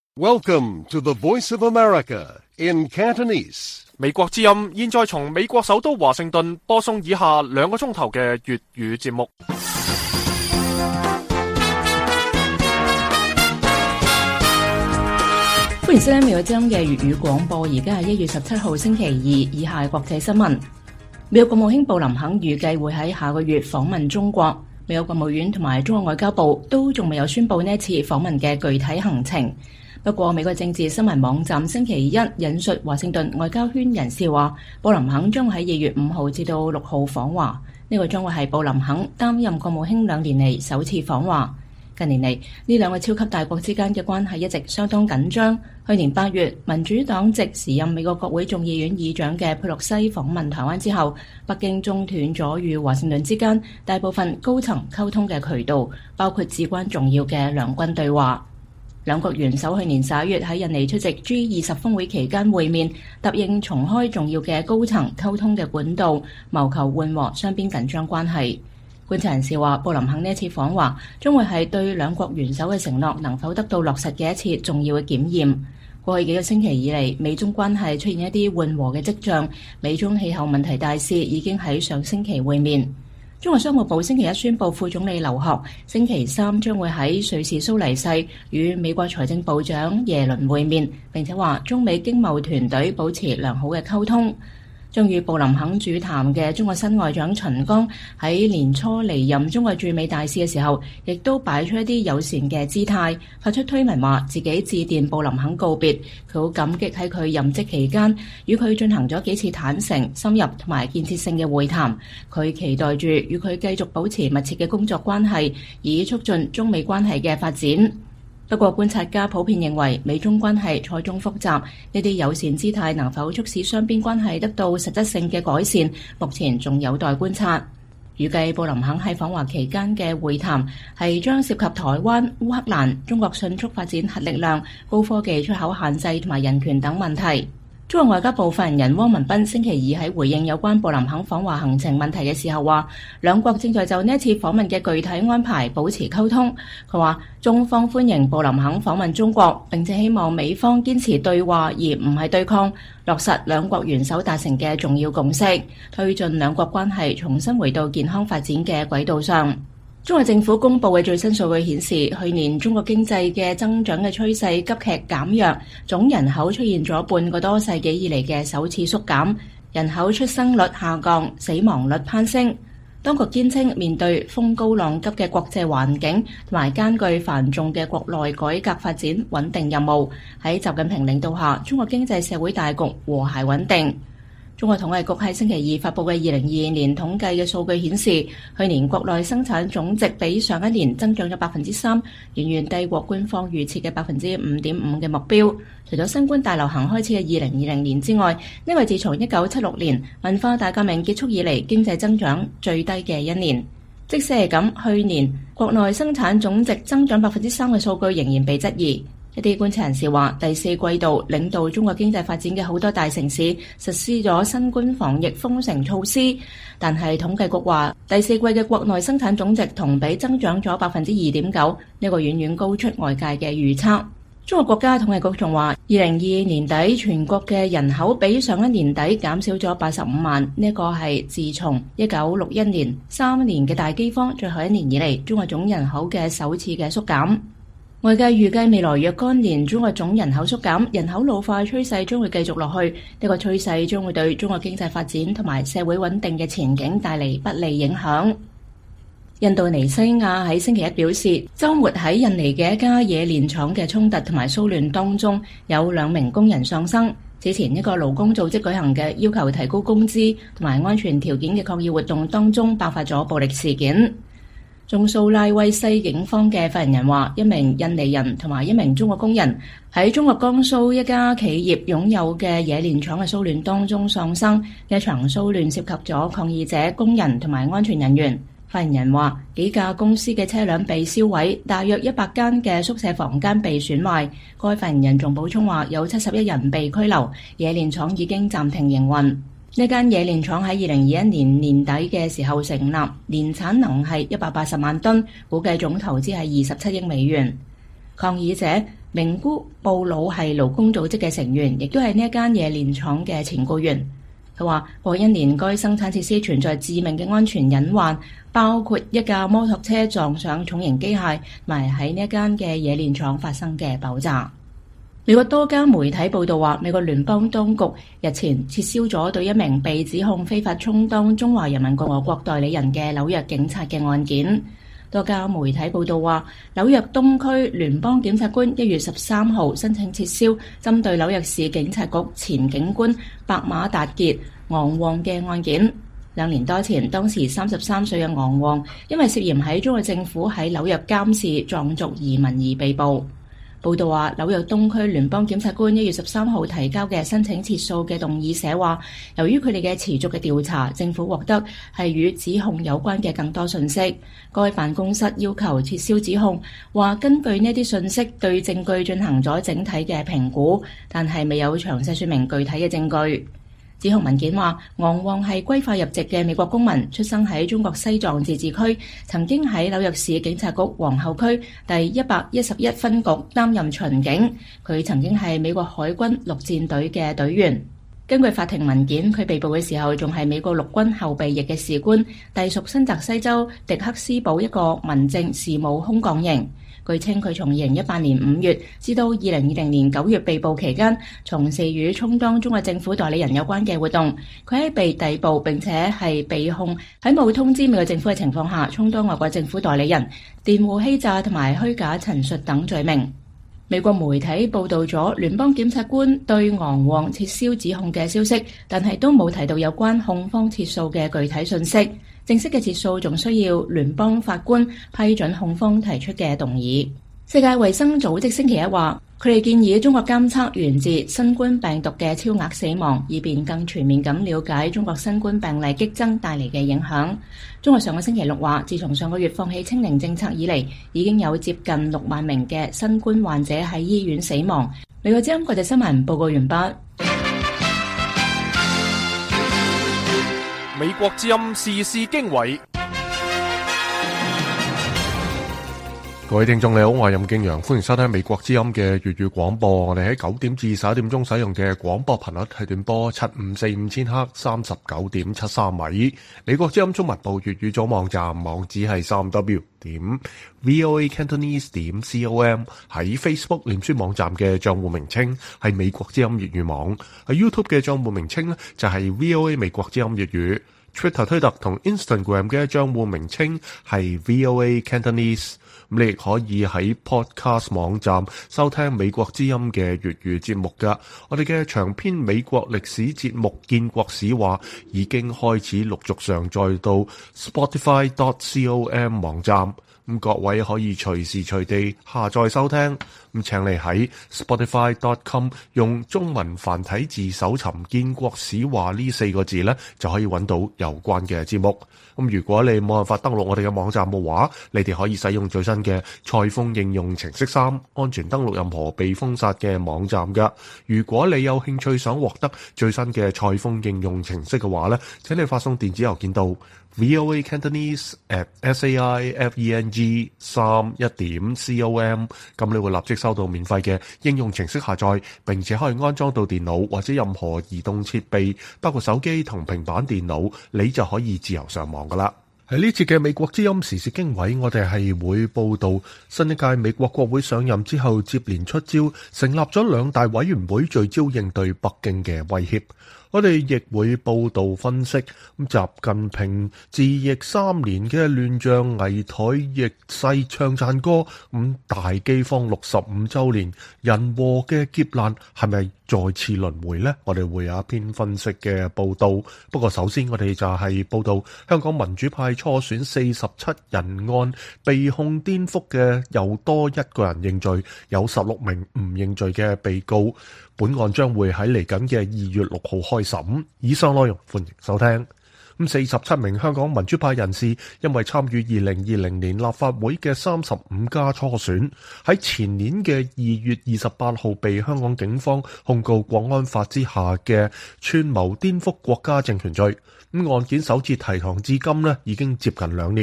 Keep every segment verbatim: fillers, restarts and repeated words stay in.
Welcome to the Voice of America in Cantonese. 美國之音現在從美國首都華盛頓播送以下兩個鐘頭嘅粵語節目。 歡迎收聽美國之音嘅粵語廣播，而家係一月十七號星期二，以下係國際新聞。美國國務卿布林肯預計會喺下個月訪問中國，美國國務院同埋中國外交部都仲未有宣布呢一次訪問嘅具體行程。不過，美國政治新聞網站星期一引述華盛頓外交圈人士話，布林肯將會喺二月五號至到六號訪華，呢個將會係布林肯擔任國務卿兩年嚟首次訪華。近年嚟，呢兩個超級大國之間嘅關係一直相當緊張。去年八月，民主黨籍時任美國國會眾議院議長嘅佩洛西訪問台灣之後，北京中斷咗與華盛頓之間大部分高層溝通嘅渠道，包括至關重要嘅兩軍對話。兩國元首去年十一月喺印尼出席 G 二十峰會期間會面，答應重開重要嘅高層溝通嘅管道，謀求緩和雙邊緊張關係。觀察人士話，布林肯呢一次訪華將會係對兩國元首嘅承諾能否得到落實嘅一次重要嘅檢驗。過去幾個星期以嚟，美中關係出現一啲緩和嘅跡象，美中氣候問題大使已經喺上星期會面。中國商務部星期一宣布，副總理劉鶴星期三將會喺瑞士蘇黎世與美國財政部長耶倫會面，並且話中美經貿團隊保持良好嘅溝通。將與布林肯主談嘅中國新外長秦剛喺年初離任中國駐美大使嘅時候，亦都擺出一啲友善嘅姿態，發出推文話自己致電布林肯告別，佢好感激喺佢任職期間與佢進行咗幾次坦誠、深入同埋建設性嘅會談，佢期待住與佢繼續保持密切嘅工作關係，以促進中美關係嘅發展。不過，觀察家普遍認為美中關係錯綜複雜，呢啲友善姿態能否促使雙邊關係得到實質性嘅改善，目前仲有待觀察。預計布林肯喺訪華期間嘅會談係將涉及台灣、烏克蘭、中國迅速發展核力量、高科技出口限制同埋人權等問題。中國外交部發言人汪文斌星期二喺回應有關布林肯訪華行程問題嘅時候話，兩國正在就呢一次訪問嘅具體安排保持溝通。佢話中方歡迎布林肯訪問中國，並且希望美方堅持對話而唔係對抗，落實兩國元首達成嘅重要共識，推進兩國關係重新回到健康發展嘅軌道上。中國政府公布嘅最新數據顯示，去年中國經濟嘅增長嘅趨勢急劇減弱，總人口出現咗半個多世紀以嚟嘅首次縮減，人口出生率下降，死亡率攀升。當局堅稱，面對風高浪急嘅國際環境同埋艱巨繁重嘅國內改革發展穩定任務，喺習近平領導下，中國經濟社會大局和諧穩定。中國統計局喺星期二發布嘅二零二二年統計嘅數據顯示，去年國內生產總值比上一年增長咗百分之三，遠遠低過官方預設嘅百分之五點五嘅目標。除咗新冠大流行開始嘅二零二零年之外，呢個係自從一九七六年文化大革命結束以嚟經濟增長最低嘅一年。即使係咁，去年國內生產總值增長百分之三嘅數據仍然被質疑。一啲觀察人士話，第四季度領導中國經濟發展嘅好多大城市實施咗新冠防疫封城措施，但係統計局話第四季嘅國內生產總值同比增長咗百分之二點九，呢個遠遠高出外界嘅預測。中國國家統計局仲話，二零二二年底全國嘅人口比上一年底減少咗八十五萬，呢個係自從一九六一年三年嘅大饑荒最後一年以嚟，中國總人口嘅首次嘅縮減。外界預計未來若干年中國總人口縮減，人口老化趨勢將會繼續落去，呢個趨勢將會對中國經濟發展同埋社會穩定嘅前景帶嚟不利影響。印度尼西亞喺星期一表示，週末喺印尼嘅一家冶煉廠嘅衝突同埋騷亂當中，有兩名工人喪生。此前一個勞工組織舉行嘅要求提高工資同埋安全條件嘅抗議活動當中，爆發咗暴力事件。中蘇拉威西警方嘅發言人話，一名印尼人同埋一名中國工人喺中國江蘇一家企業擁有嘅冶煉廠嘅騷亂當中喪生。一場騷亂涉及咗抗議者、工人同埋安全人員。發言人話，幾架公司嘅車輛被燒毀，大約一百間嘅宿舍房間被損壞。該發言人仲補充話，有七十一人被拘留，冶煉廠已經暫停營運。呢間冶煉廠喺二零二一年年底嘅時候成立，年產能係一百八十萬噸，估計總投資係二十七億美元。抗議者名姑布魯係勞工組織嘅成員，亦都係呢一間冶煉廠嘅前僱員。佢話過一年該生產設施存在致命嘅安全隱患，包括一架摩托車撞上重型機械，同埋喺呢一間嘅冶煉廠發生嘅爆炸。美國多家媒體報道話，美國聯邦當局日前撤銷咗對一名被指控非法充當中華人民共和國代理人嘅紐約警察嘅案件。多家媒體報道話，紐約東區聯邦檢察官一月十三號申請撤銷針對紐約市警察局前警官白馬達傑昂旺嘅案件。兩年多前，當時三十三歲嘅昂旺因為涉嫌喺中國政府喺紐約監視藏族移民而被捕。報道話，紐約東區聯邦檢察官一月十三號提交嘅申請撤訴嘅動議寫話，由於佢哋嘅持續嘅調查，政府獲得係與指控有關嘅更多信息。該辦公室要求撤銷指控，話根據呢啲信息對證據進行咗整體嘅評估，但係未有詳細說明具體嘅證據。指控文件話，昂旺係歸化入籍嘅美國公民，出生喺中國西藏自治區，曾經喺紐約市警察局皇后區第一百一十一分局擔任巡警。佢曾經係美國海軍陸戰隊嘅隊員。根據法庭文件，佢被捕嘅時候仲係美國陸軍後備役嘅士官，隸屬新澤西州迪克斯堡一個民政事務空降營。據稱，佢從二零一八年五月至到二零二零年九月被捕期間，從事與充當中國政府代理人有關嘅活動。佢喺被逮捕並且係被控喺冇通知美國政府嘅情況下，充當外國政府代理人、電戶欺詐同埋虛假陳述等罪名。美國媒體報道咗聯邦檢察官對昂旺撤銷指控嘅消息，但係都冇提到有關控方撤訴嘅具體信息。正式嘅撤訴仲需要聯邦法官批准控方提出嘅動議。世界衛生組織星期一話，佢哋建議中國監測源自新冠病毒嘅超額死亡，以便更全面咁了解中國新冠病例激增帶嚟嘅影響。中國上個星期六話，自從上個月放棄清零政策以嚟，已經有接近六萬名嘅新冠患者喺醫院死亡。美國之音國際新聞報告完畢。 美國之音時事經緯， 各位聽眾你好，我係任敬陽，歡迎收聽美國之音嘅粵語廣播。我哋喺九點至十一點鐘使用嘅廣播頻率係短波七五四五千赫，三十九點七三米。美國之音中文部粵語組網站網址係三 w 點 voa cantonese 點 com。喺 Facebook 臉書網站嘅賬戶名稱係美國之音粵語網，喺 YouTube 嘅賬戶名稱呢就係 VOA 美國之音粵語。Twitter 推特同 Instagram 嘅賬戶名稱係 VOA Cantonese。咁你亦可以喺 Podcast 網站收聽美國之音嘅粵語節目噶。我哋嘅長篇美國歷史節目《建國史話》已經開始陸續上載到 Spotify dot com 網站。咁各位可以隨時隨地下載收聽。咁請你喺 Spotify dot com 用中文繁體字搜尋《建國史話》呢四個字呢，就可以揾到有關嘅節目。咁如果你冇辦法登錄我哋嘅網站嘅話，你哋可以使用最新嘅蔡豐應用程式三，安全登錄任何被封殺嘅網站噶。如果你有興趣想獲得最新嘅蔡豐應用程式嘅話呢，請你發送電子郵件到 voa cantonese at saifeng 三一點 com， 咁你會立即收到免費嘅應用程式下載，並且可以安裝到電腦或者任何移動設備，包括手機同平板電腦，你就可以自由上網噶啦。喺呢次嘅美國之音時事經緯，我哋係會報道新一屆美國國會上任之後接連出招，成立咗兩大委員會聚焦應對北京嘅威脅。我哋亦會報道分析咁習近平治疫三年嘅亂象危殆逆勢唱讚歌，咁大饑荒六十五週年人禍嘅劫難係咪再次輪迴呢？我哋會有一篇分析嘅報道。不過首先我哋就係報道香港民主派初選四十七人案被控顛覆嘅又多一個人認罪，有十六名唔認罪嘅被告。本案將會喺嚟緊嘅二月六號開審。以上內容歡迎收聽。咁四十七名香港民主派人士因為參與二零二零年立法會嘅三十五家初選，喺前年嘅二月二十八號被香港警方控告國安法之下嘅串謀顛覆國家政權罪。咁案件首次提堂至今呢已經接近兩年。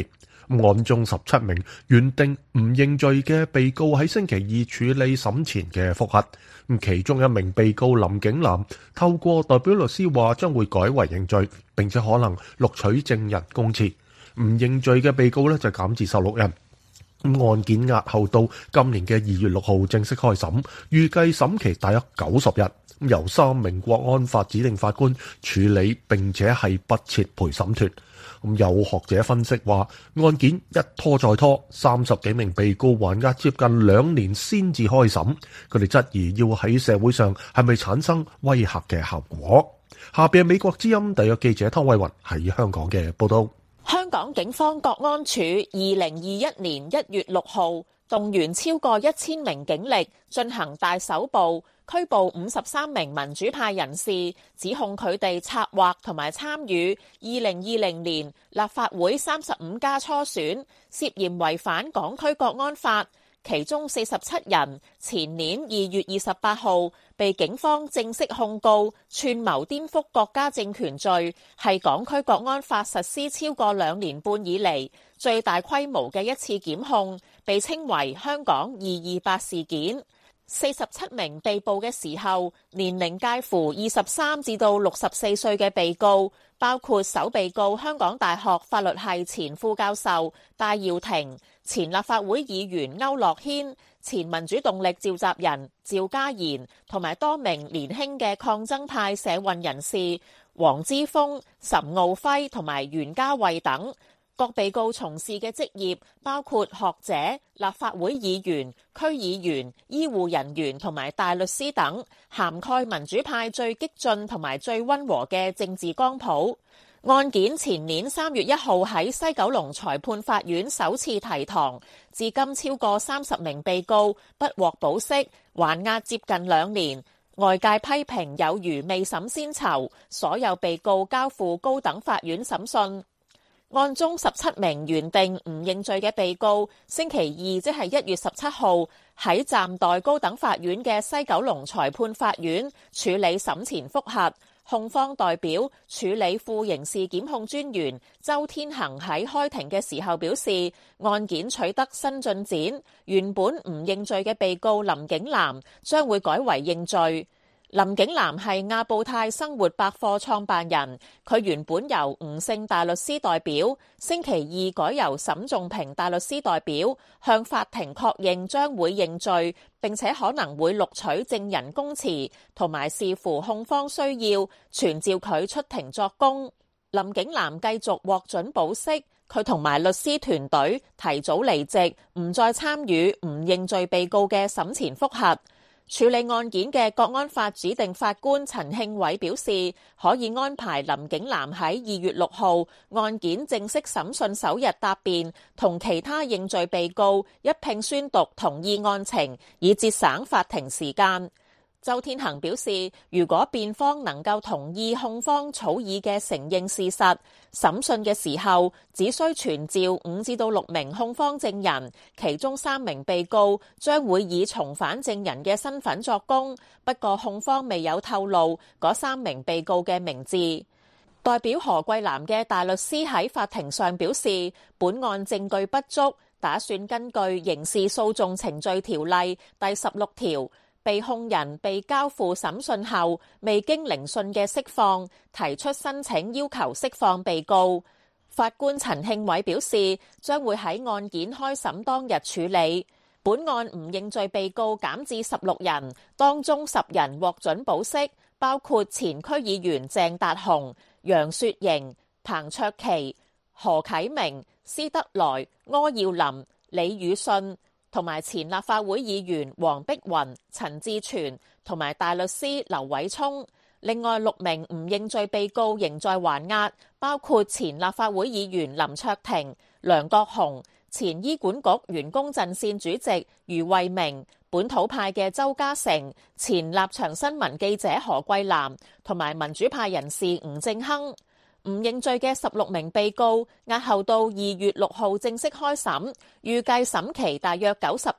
案中十七名原定唔認罪嘅被告喺星期二處理審前嘅覆核，其中一名被告林景南透過代表律師話將會改為認罪，並且可能錄取證人供詞。唔認罪嘅被告呢就減至十六人。案件押後到今年嘅二月六號正式開審，預計審期大約九十日，由三名國安法指定法官處理，並且係不設陪審團。有學者分析話，案件一拖再拖，三十幾名被告還押接近兩年先至開審，佢哋質疑要喺社會上係咪產生威嚇嘅效果。下邊係美國之音特約記者湯偉雲喺香港嘅報道。 香港警方國安處二零二一年一月六號動員超過一千名警力進行大搜捕，拘捕五十三名民主派人士，指控佢哋策劃同埋參與二零二零年立法會三十五家初選，涉嫌違反港區國安法。其中四十七人前年二月二十八號被警方正式控告串謀顛覆國家政權罪，係港區國安法實施超過兩年半以嚟最大規模嘅一次檢控，被稱為香港二二八事件。四十七名被捕嘅時候，年齡介乎二十三至到六十四歲嘅被告，包括首被告香港大學法律系前副教授戴耀廷、前立法會議員區諾軒、前民主動力召集人趙家賢，同埋多名年輕嘅抗爭派社運人士黃之鋒、岑敖暉同埋袁家慧等。各被告從事嘅職業包括學者、立法會議員、區議員、醫護人員同埋大律師等，涵蓋民主派最激進同埋最溫和嘅政治光譜。案件前年三月一號喺西九龍裁判法院首次提堂，至今超過三十名被告不獲保釋，還押接近兩年。外界批評有如未審先囚，所有被告交付高等法院審訊。案中十七名原定唔認罪嘅被告，星期二即係一月十七號喺暫代高等法院嘅西九龍裁判法院處理審前覆核。控方代表處理副刑事檢控專員周天恒喺開庭嘅時候表示，案件取得新進展，原本唔認罪嘅被告林景南將會改為認罪。林景南係亞布泰生活百貨創辦人，佢原本由吳姓大律師代表，星期二改由沈仲平大律師代表，向法庭確認將會認罪，並且可能會錄取證人供詞，同埋視乎控方需要，傳召佢出庭作供。林景南繼續獲准保釋，佢同埋律師團隊提早離席，唔再參與唔認罪被告嘅審前覆核。處理案件嘅國安法指定法官陳慶偉表示，可以安排林景南喺二月六號案件正式審訊首日答辯，同其他認罪被告一併宣讀同意案情，以節省法庭時間。周天恒表示，如果辯方能夠同意控方草擬嘅承認事實，審訊嘅時候只需傳召五至到六名控方證人，其中三名被告將會以重返證人嘅身份作供，不過控方未有透露嗰三名被告嘅名字。代表何桂藍嘅大律師喺法庭上表示，本案證據不足，打算根據刑事訴訟程序條例第十六條，被控人被交付審訊後未經聆訊嘅釋放，提出申請要求釋放被告。法官陳慶偉表示，將會喺案件開審當日處理。本案唔認罪被告減至十六人，當中十人獲准保釋，包括前區議員鄭達鴻、楊雪盈、彭卓棋、何啟明、施德來、柯耀林、李宇信，同埋前立法會議員黃碧雲、陳志全同埋大律師劉偉聰。另外六名唔認罪被告仍在還押，包括前立法會議員林卓廷、梁國雄、前醫管局員工陣線主席余慧明、本土派嘅周家成、前立場新聞記者何桂藍同埋民主派人士吳正亨。唔認罪嘅十六名被告押後到二月六號正式開審，預計審期大約九十日，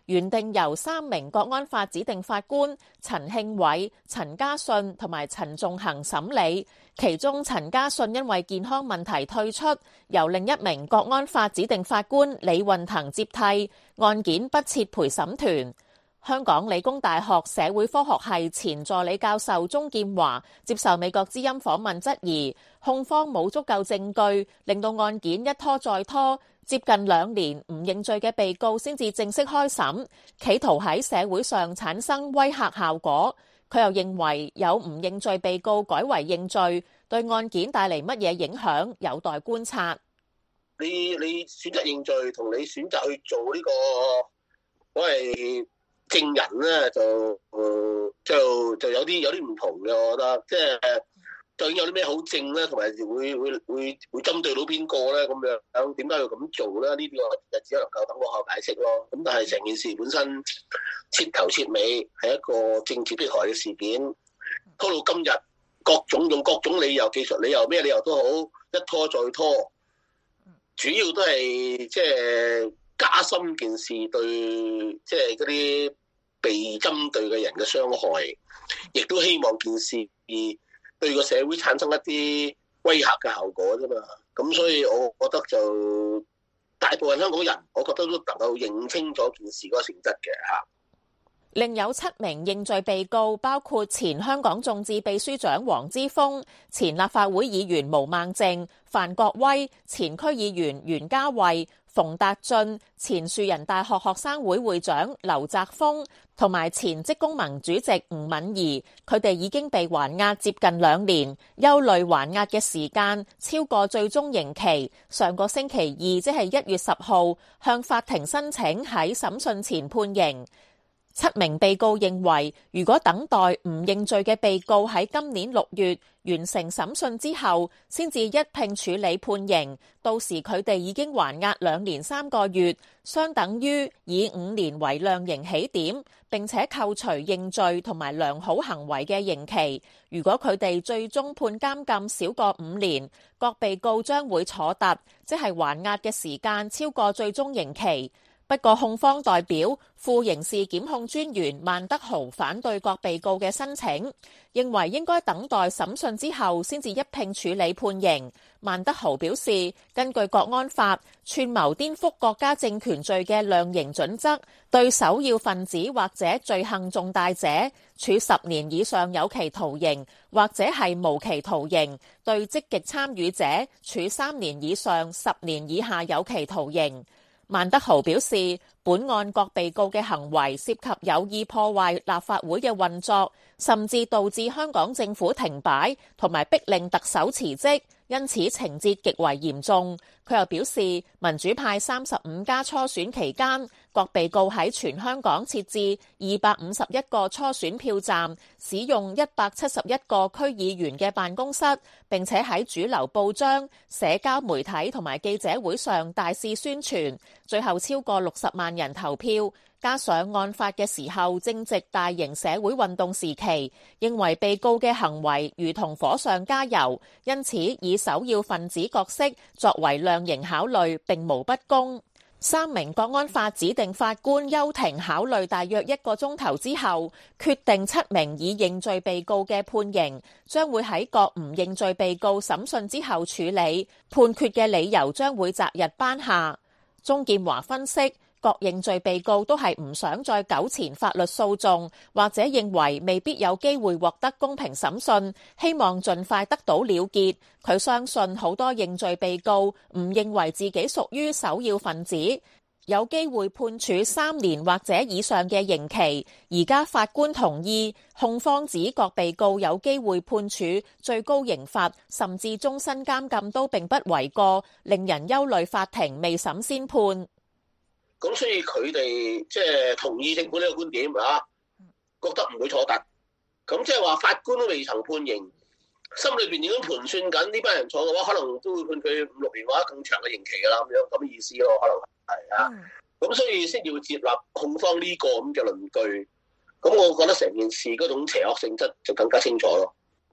原定由三名國安法指定法官陳慶偉、陳家信同埋陳仲衡審理，其中陳家信因為健康問題退出，由另一名國安法指定法官李運騰接替，案件不設陪審團。香港理工大學社會科學系前助理教授鍾劍華接受美國之音訪問質疑，控方冇足夠證據，令到案件一拖再拖，接近兩年唔認罪嘅被告先至正式開審，企圖喺社會上產生威嚇效果。佢又認為有唔認罪被告改為認罪，對案件帶嚟乜嘢影響，有待觀察。 你你選擇認罪同你選擇去做呢個所謂證人咧，就誒就就有啲有啲唔同嘅，我覺得即係究竟有啲咩好證咧，同埋會會會會針對到邊個咧？咁樣點解要咁做咧？呢啲我就只能夠等我後解釋咯。咁但係成件事本身徹頭徹尾係一個政治迫害嘅事件，拖到今日各種用各種理由、技術理由咩理由都好，一拖再拖，主要都係即係加深件事對即係嗰啲被針對嘅人嘅傷害，亦都希望件事對個社會產生一啲威嚇嘅效果啫嘛。咁所以我覺得就大部分香港人，我覺得都能夠認清咗件事嗰個性質嘅嚇。 另有七名認罪被告，包括前香港眾志秘書長黃之鋒、前立法會議員毛孟靜、范國威、前區議員袁嘉蔚、馮達俊、前樹人大學學生會會長劉澤鋒同埋前職工盟主席吳敏儀，佢哋已經被還押接近兩年，憂慮還押嘅時間超過最終刑期。上個星期二，即係一月十號，向法庭申請喺審訊前判刑。七名被告認為，如果等待唔認罪嘅被告喺今年六月完成審訊之後，先至一併處理判刑，到時佢哋已經還押兩年三個月，相等於以五年為量刑起點，並且扣除認罪同埋良好行為嘅刑期。如果佢哋最終判監禁少過五年，各被告將會坐突，即係還押嘅時間超過最終刑期。不過控方代表副刑事檢控專員萬德豪反對各被告嘅申請，認為應該等待審訊之後先至一併處理判刑。萬德豪表示，根據國安法，串謀顛覆國家政權罪嘅量刑準則，對首要分子或者罪行重大者，處十年以上有期徒刑，或者係無期徒刑；對積極參與者，處三年以上十年以下有期徒刑。萬德豪表示，本案各被告嘅行為涉及有意破壞立法會嘅運作，甚至導致香港政府停擺，同埋逼令特首辭職，因此情節極為嚴重。佢又表示，民主派三十五家初選期間，各被告喺全香港設置二百五十一個初選票站，使用一百七十一個區議員嘅辦公室，並且喺主流報章、社交媒體同埋記者會上大肆宣傳，最後超過六十萬人投票。加上案發嘅時候正值大型社會運動時期，認為被告嘅行為如同火上加油，因此以首要分子角色作為量刑考慮並無不公。三名國安法指定法官休庭考慮大約一個鐘頭之後，決定七名已認罪被告嘅判刑將會喺各唔認罪被告審訊之後處理，判決嘅理由將會擇日頒下。鍾劍華分析，各認罪被告都係唔想再糾纏法律訴訟，或者認為未必有機會獲得公平審訊，希望盡快得到了結。佢相信好多認罪被告唔認為自己屬於首要分子，有機會判處三年或者以上嘅刑期。而家法官同意，控方指各被告有機會判處最高刑罰，甚至終身監禁都並不為過，令人憂慮法庭未審先判。 咁所以佢哋即係同意政府呢個觀點啊，覺得唔會坐突。咁即係話法官都未曾判刑，心裏邊已經盤算緊呢班人坐嘅話，可能都會判佢五六年或者更長嘅刑期㗎啦，咁樣咁嘅意思咯，可能係啊。咁所以先要接納控方呢個咁嘅論據。咁我覺得成件事嗰種邪惡性質就更加清楚咯。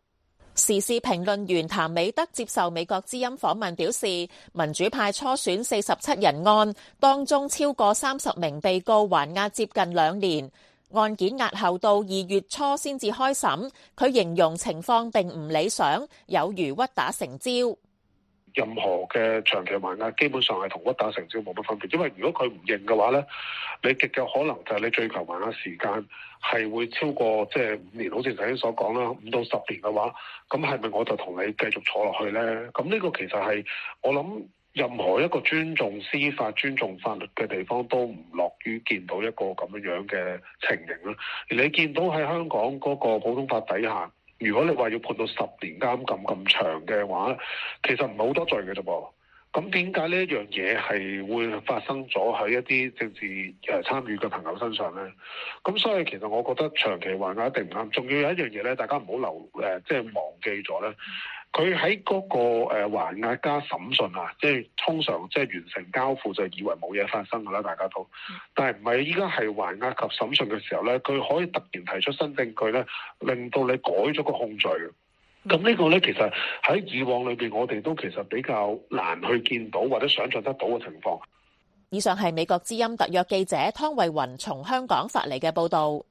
時事評論員譚美德接受美國之音訪問表示，民主派初選四十七人案當中超過三十名被告還押接近兩年，案件押後到二月初先至開審。佢形容情況並唔理想，有如屈打成招。 任何嘅長期還押基本上係同屈打成招冇乜分別，因為如果佢唔認嘅話咧，你極有可能就係你最求還押時間係會超過即係五年，好似頭先所講啦，五到十年嘅話，咁係咪我就同你繼續坐落去咧？咁呢個其實係我諗任何一個尊重司法、尊重法律嘅地方都唔樂於見到一個咁樣樣嘅情形啦。而你見到喺香港嗰個普通法底下，如果你話要判到十年監禁咁長嘅話，其實唔係好多罪嘅啫噃。咁點解呢一樣嘢係會發生咗喺一啲政治誒參與嘅朋友身上咧？咁所以其實我覺得長期還押一定唔啱。仲要有一樣嘢咧，大家唔好留誒，即係忘記咗咧。佢喺嗰個誒還押加審訊啊，即係通常即係完成交付就以為冇嘢發生㗎啦，大家都。但係唔係，依家係還押及審訊嘅時候咧，佢可以突然提出新證據咧，令到你改咗個控罪。咁呢個咧，其實喺以往裏邊，我哋都其實比較難去見到或者想像得到嘅情況。 以上係美國之音特約記者湯慧雲從香港發嚟嘅報導。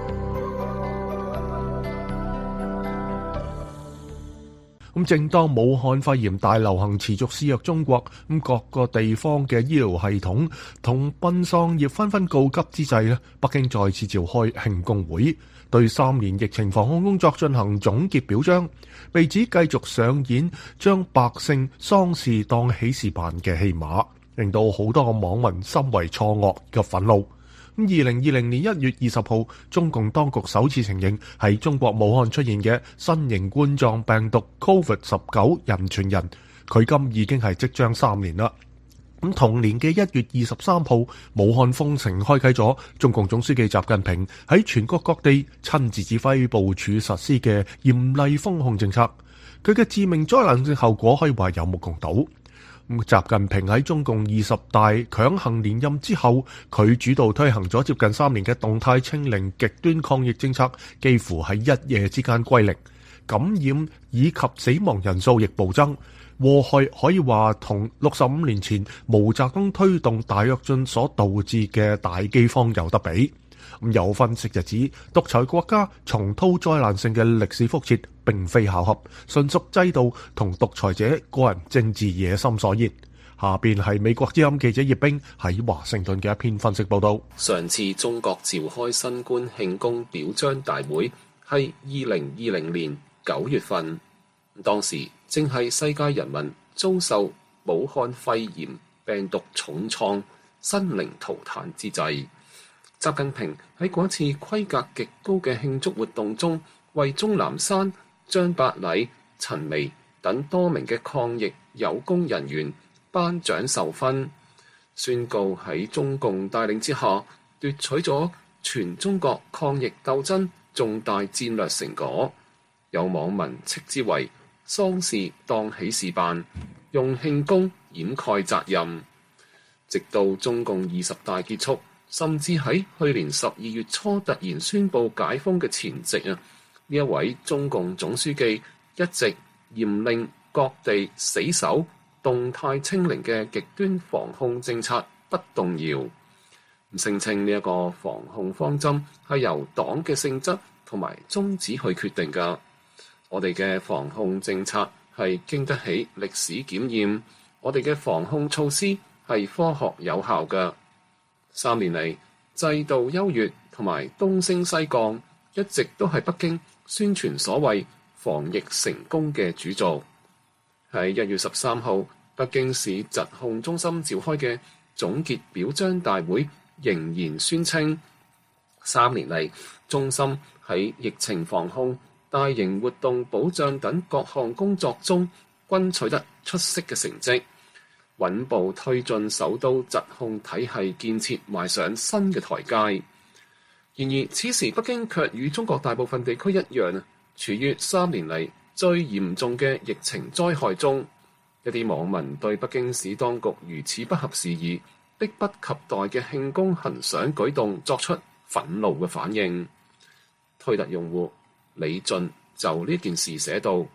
咁正當武漢肺炎大流行持續肆虐中國，咁各個地方嘅醫療系統同殯喪業紛紛告急之際咧，北京再次召開慶功會，對三年疫情防控工作進行總結表彰，被指繼續上演將百姓喪事當喜事辦嘅戲碼，令到好多個網民深為錯愕嘅憤怒。咁二零二零年一月二十號，中共當局首次承認喺中國武漢出現嘅新型冠狀病毒 Covid 十九人傳人，距今已經係即將三年啦。咁同年嘅一月二十三號，武漢封城開啟咗中共總書記習近平喺全國各地親自指揮部署實施嘅嚴厲封控政策，佢嘅致命災難性後果可以話有目共睹。習近平喺中共二十大強行連任之後，佢主導推行咗接近三年嘅動態清零極端抗疫政策，幾乎喺一夜之間歸零，感染以及死亡人數亦暴增，禍害可以話同六十五年前毛澤東推動大躍進所導致嘅大饑荒有得比。咁有分析就指，獨裁國家重蹈災難性嘅歷史覆轍並非巧合，純屬制度同獨裁者個人政治野心所言。下邊係美國之音記者葉冰喺華盛頓嘅一篇分析報道。 上次中國召開新冠慶功表彰大會係二零二零年九月份，當時正係世界人民遭受武漢肺炎病毒重創、生靈塗炭之際。習近平喺嗰次規格極高嘅慶祝活動中，為鍾南山、張伯禮、陳薇等多名嘅抗疫有功人員頒獎授勳，宣告喺中共帶領之下奪取咗全中國抗疫鬥爭重大戰略成果。有網民斥之為喪事當喜事辦，用慶功掩蓋責任。直到中共二十大結束，甚至喺去年十二月初突然宣布解封嘅前夕啊，呢一位中共總書記一直嚴令各地死守動態清零嘅極端防控政策不動搖，聲稱呢一個防控方針係由黨嘅性質同埋宗旨去決定㗎。我哋嘅防控政策係經得起歷史檢驗，我哋嘅防控措施係科學有效㗎。三年嚟，制度優越同埋東升西降，一直都係北京宣傳所謂防疫成功嘅主軸。喺一月十三號，北京市疾控中心召開嘅總結表彰大會，仍然宣稱三年嚟，中心喺疫情防控、大型活動保障等各項工作中，均取得出色嘅成績。穩步推進首都疾控體系建設邁上新嘅台階。然而，此時北京卻與中國大部分地區一樣，處於三年嚟最嚴重嘅疫情災害中。一啲網民對北京市當局如此不合時宜、迫不及待嘅慶功行賞舉動作出憤怒嘅反應。推特用戶李俊就呢件事寫道：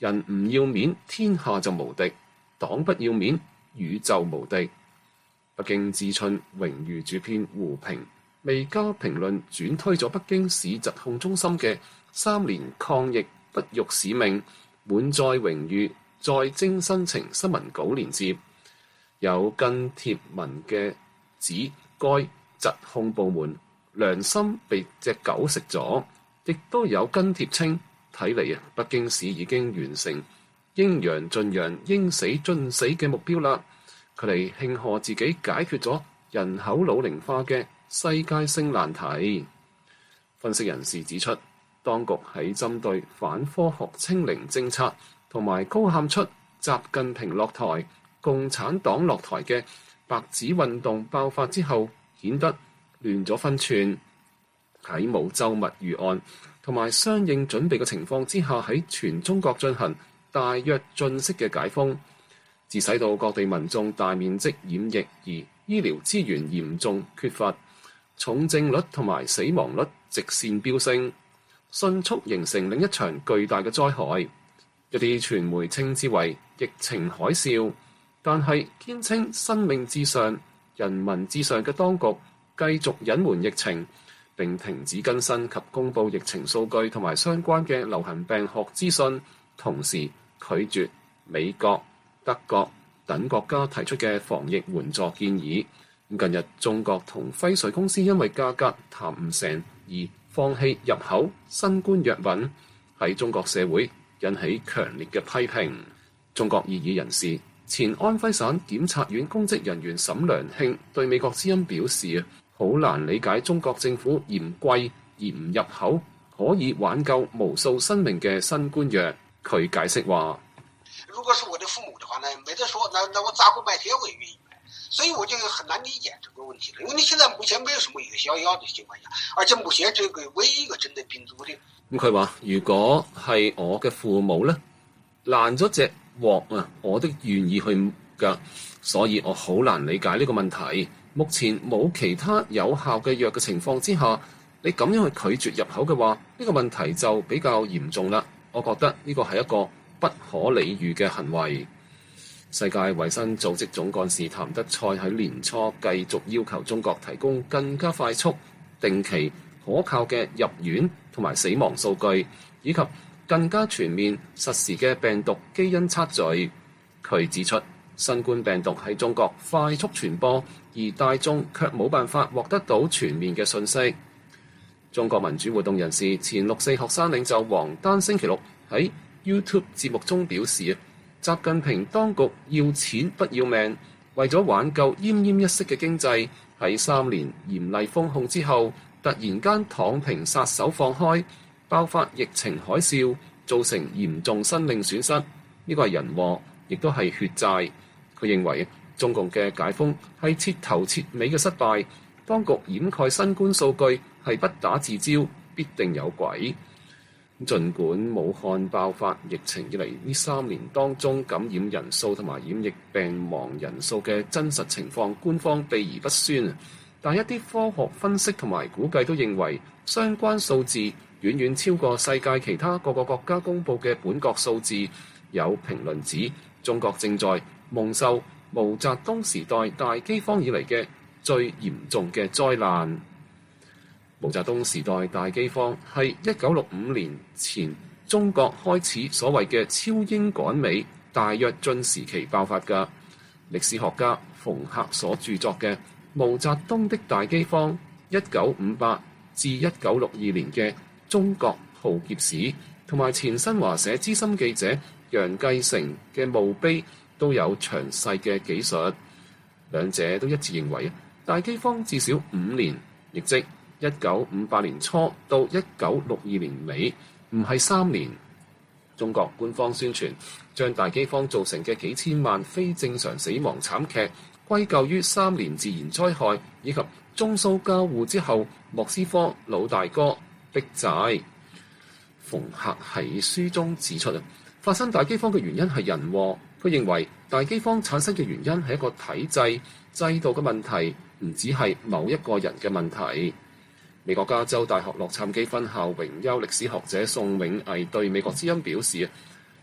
人唔要面，天下就無敵；黨不要面，宇宙無敵。北京知春榮譽主編胡平未加評論轉推咗北京市疾控中心嘅三年抗疫不辱使命，滿載榮譽在精申情新聞稿連接，有跟貼文嘅指該疾控部門良心被隻狗食咗，亦都有跟貼稱睇嚟啊，北京市已經完成應陽盡陽、應死盡死嘅目標啦。佢哋慶賀自己解決咗人口老齡化嘅世界性難題。分析人士指出，當局喺針對反科學清零政策同埋高喊出習近平落台、共產黨落台嘅白紙運動爆發之後，顯得亂咗分寸。喺冇周密預案同埋相應準備嘅情況之下，喺全中國進行大躍進式嘅解封，致使到各地民眾大面積染疫，而醫療資源嚴重缺乏，重症率同埋死亡率直線飆升，迅速形成另一場巨大嘅災害。一啲傳媒稱之為疫情海嘯，但係堅稱生命至上、人民至上嘅當局繼續隱瞞疫情，並停止更新及公布疫情數據同埋相關嘅流行病學資訊，同時拒絕美國、德國等國家提出嘅防疫援助建議。近日中國同輝瑞公司因為價格談唔成而放棄入口新冠藥品，喺中國社會引起強烈嘅批評。中國異議人士、前安徽省檢察院公職人員沈良慶對美國之音表示，好難理解中國政府嫌貴而唔入口可以挽救無數生命嘅新冠藥。佢解釋話： 如果是我的父母的話呢，沒得說，那那我咋會買這個願意買？所以我就很難理解這個問題了。因為你現在目前沒有什麼有效藥的情況下，而且目前這個唯一一個針對病毒的。 咁佢話：如果係我嘅父母呢，爛咗隻鑊啊，我都願意去㗎。所以我好難理解呢個問題。目前冇其他有效嘅藥嘅情況之下，你咁樣去拒絕入口嘅話，呢個問題就比較嚴重啦。我覺得呢個係一個不可理喻嘅行為。世界衛生組織總幹事譚德塞喺年初繼續要求中國提供更加快速、定期、可靠嘅入院同埋死亡數據，以及更加全面實時嘅病毒基因測序。佢指出，新冠病毒喺中國快速傳播，而大眾卻冇辦法獲得到全面嘅信息。中國民主活動人士、前六四學生領袖王丹星期六喺 YouTube 節目中表示，習近平當局要錢不要命，為咗挽救奄奄一息嘅經濟，喺三年嚴厲封控之後，突然間躺平殺手放開，爆發疫情海嘯，造成嚴重生命損失。呢個係人禍，亦都係血債。佢認為中共嘅解封係徹頭徹尾嘅失敗，當局掩蓋新冠數據係不打自招，必定有鬼。儘管武漢爆發疫情以嚟呢三年當中感染人數同埋染疫病亡人數嘅真實情況，官方避而不宣，但一啲科學分析同埋估計都認為相關數字遠遠超過世界其他各個國家公佈嘅本國數字。有評論指，中國正在蒙受毛澤東時代大饑荒以嚟嘅最嚴重嘅災難。毛澤東時代大饑荒係一九六五年前中國開始所謂嘅超英趕美大躍進時期爆發嘅。歷史學家馮克所著作嘅《毛澤東的大饑荒》一九五八至一九六二年嘅中國浩劫史，同埋前新華社資深記者楊繼成嘅墓碑都有詳細嘅記述，兩者都一致認為大饑荒至少五年，亦即一九五八年初到一九六二年尾，唔係三年。中國官方宣傳將大饑荒造成嘅幾千萬非正常死亡慘劇歸咎於三年自然災害以及中蘇交互之後莫斯科老大哥逼債。馮克喺書中指出啊，發生大饑荒嘅原因係人禍。佢認為大饑荒產生嘅原因係一個體制制度嘅問題，唔只係某一個人嘅問題。美國加州大學洛杉磯分校榮休歷史學者宋永毅對美國之音表示，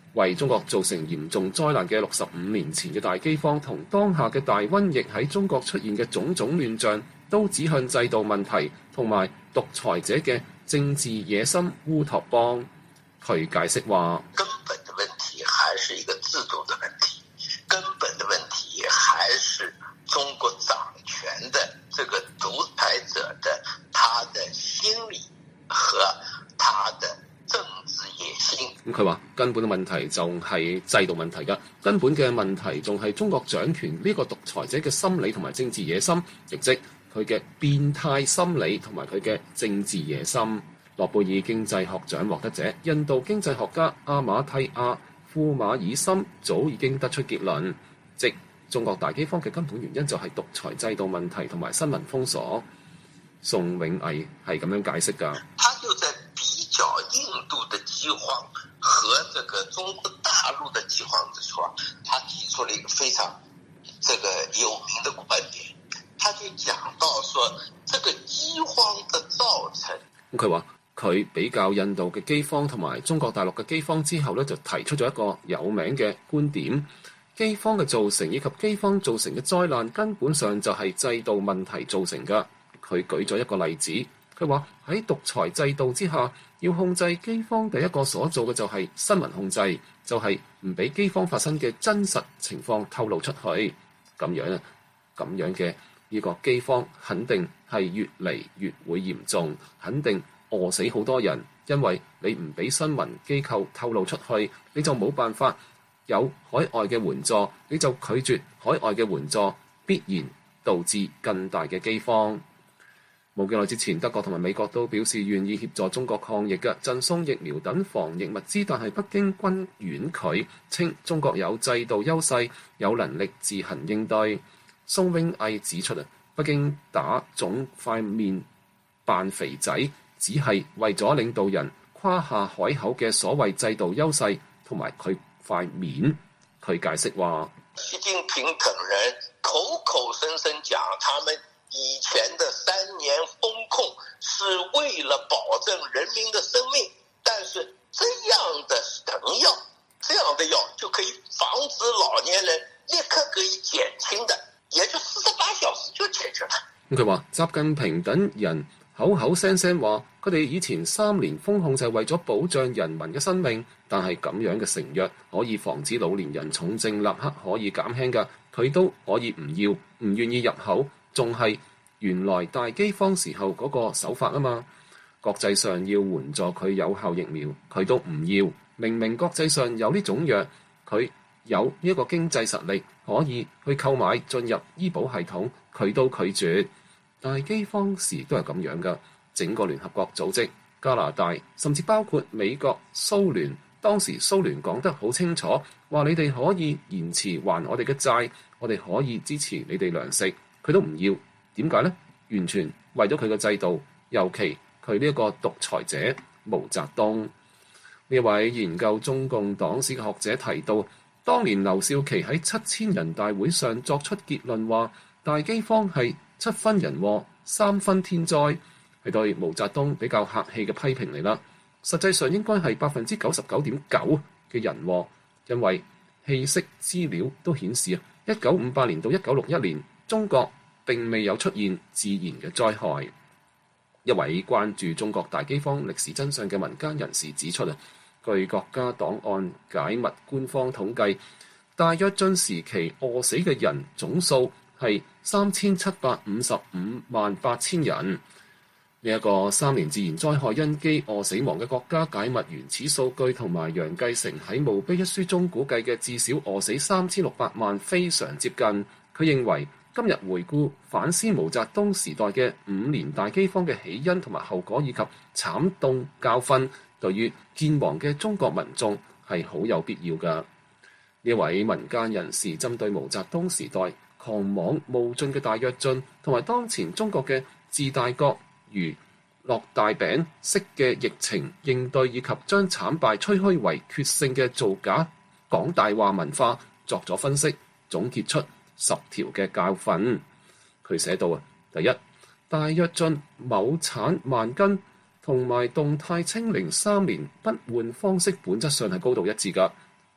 為中國造成嚴重災難嘅六十五年前嘅大饑荒同當下嘅大瘟疫喺中國出現嘅種種亂象，都指向制度問題同埋獨裁者嘅政治野心烏托邦。佢解釋話： 根本的問題還是一個制度的問題，根本的問題還是中國掌權的這個獨裁者的他的心理和他的政治野心。 咁佢話根本嘅問題就係制度問題㗎，根本嘅問題仲係中國掌權呢個獨裁者嘅心理同埋政治野心，亦即佢嘅變態心理同埋佢嘅政治野心。諾貝爾經濟學獎獲得者印度經濟學家阿馬蒂亞庫馬爾森早已經得出結論，即中國大饑荒嘅根本原因就係獨裁制度問題同埋新聞封鎖。宋永毅係咁樣解釋㗎。 他就在比較印度的饑荒和這個中國大陸的饑荒的時候，他提出了一個非常這個有名的觀點，他就講到說，這個饑荒的造成。 咁佢話佢比較印度嘅饑荒同埋中國大陸嘅饑荒之後咧，就提出咗一個有名嘅觀點：饑荒嘅造成以及饑荒造成嘅災難根本上就係制度問題造成㗎。佢舉咗一個例子，佢話喺獨裁制度之下，要控制饑荒，第一個所做嘅就係新聞控制，就係唔俾饑荒發生嘅真實情況透露出去。咁樣啊，咁樣嘅呢個饑荒肯定係越嚟越會嚴重，肯定餓死好多人，因為你唔俾新聞機構透露出去，你就冇辦法有海外嘅援助，你就拒絕海外嘅援助，必然導致更大嘅饑荒。冇幾耐之前，德國同埋美國都表示願意協助中國抗疫嘅，贈送疫苗等防疫物資，但係北京均婉拒，稱中國有制度優勢，有能力自行應對。宋永毅指出啊，北京打腫塊面扮肥仔，只係為咗領導人誇下海口嘅所謂制度優勢同埋佢塊面。佢解釋話： 習近平等人口口聲聲講他們以前的三年封控是為了保證人民的生命，但是這樣的成藥，這樣的藥就可以防止老年人立刻可以減輕的，也就四十八小時就解決了。 佢話習近平等人口口聲聲話佢哋以前三年封控就係為咗保障人民嘅生命，但係咁樣嘅成藥可以防止老年人重症立刻可以減輕㗎，佢都可以唔要，唔願意入口。仲係原來大饑荒時候嗰個手法啊嘛，國際上要援助佢有效疫苗，佢都唔要。明明國際上有呢種藥，佢有呢一個經濟實力可以去購買進入醫保系統，佢都拒絕。大饑荒時都係咁樣噶，整個聯合國組織、加拿大，甚至包括美國、蘇聯，當時蘇聯講得好清楚，話你哋可以延遲還我哋嘅債，我哋可以支持你哋糧食。佢都唔要，點解呢？完全為咗佢嘅制度，尤其佢呢一個獨裁者毛澤東。呢位研究中共黨史嘅學者提到，當年劉少奇喺七千人大會上作出結論話，大饑荒係七分人禍，三分天災，係對毛澤東比較客氣嘅批評嚟啦。實際上應該係百分之九十九點九嘅人禍，因為氣息資料都顯示啊，一九五八年到一九六一年，中國並未有出現自然嘅災害。一位關注中國大饑荒歷史真相嘅民間人士指出啊，據國家檔案解密官方統計，大躍進時期餓死嘅人總數係三千七百五十五萬八千人。呢一個三年自然災害因饑餓死亡嘅國家解密原始數據，同埋楊繼成喺《墓碑》一書中估計嘅至少餓死三千六百萬非常接近。佢認為今日回顧反思毛澤東時代嘅五年大饑荒嘅起因同埋後果以及慘痛教訓，對於健忘嘅中國民眾係好有必要㗎。呢位民間人士針對毛澤東時代狂妄冒進嘅大躍進，同埋當前中國嘅治大國如落大餅式嘅疫情應對，以及將慘敗吹噓為決勝嘅造假講大話文化作咗分析，總結出十條嘅教訓。佢寫到啊，第一，大躍進畝產萬斤同埋動態清零三年不換方式本質上係高度一致㗎。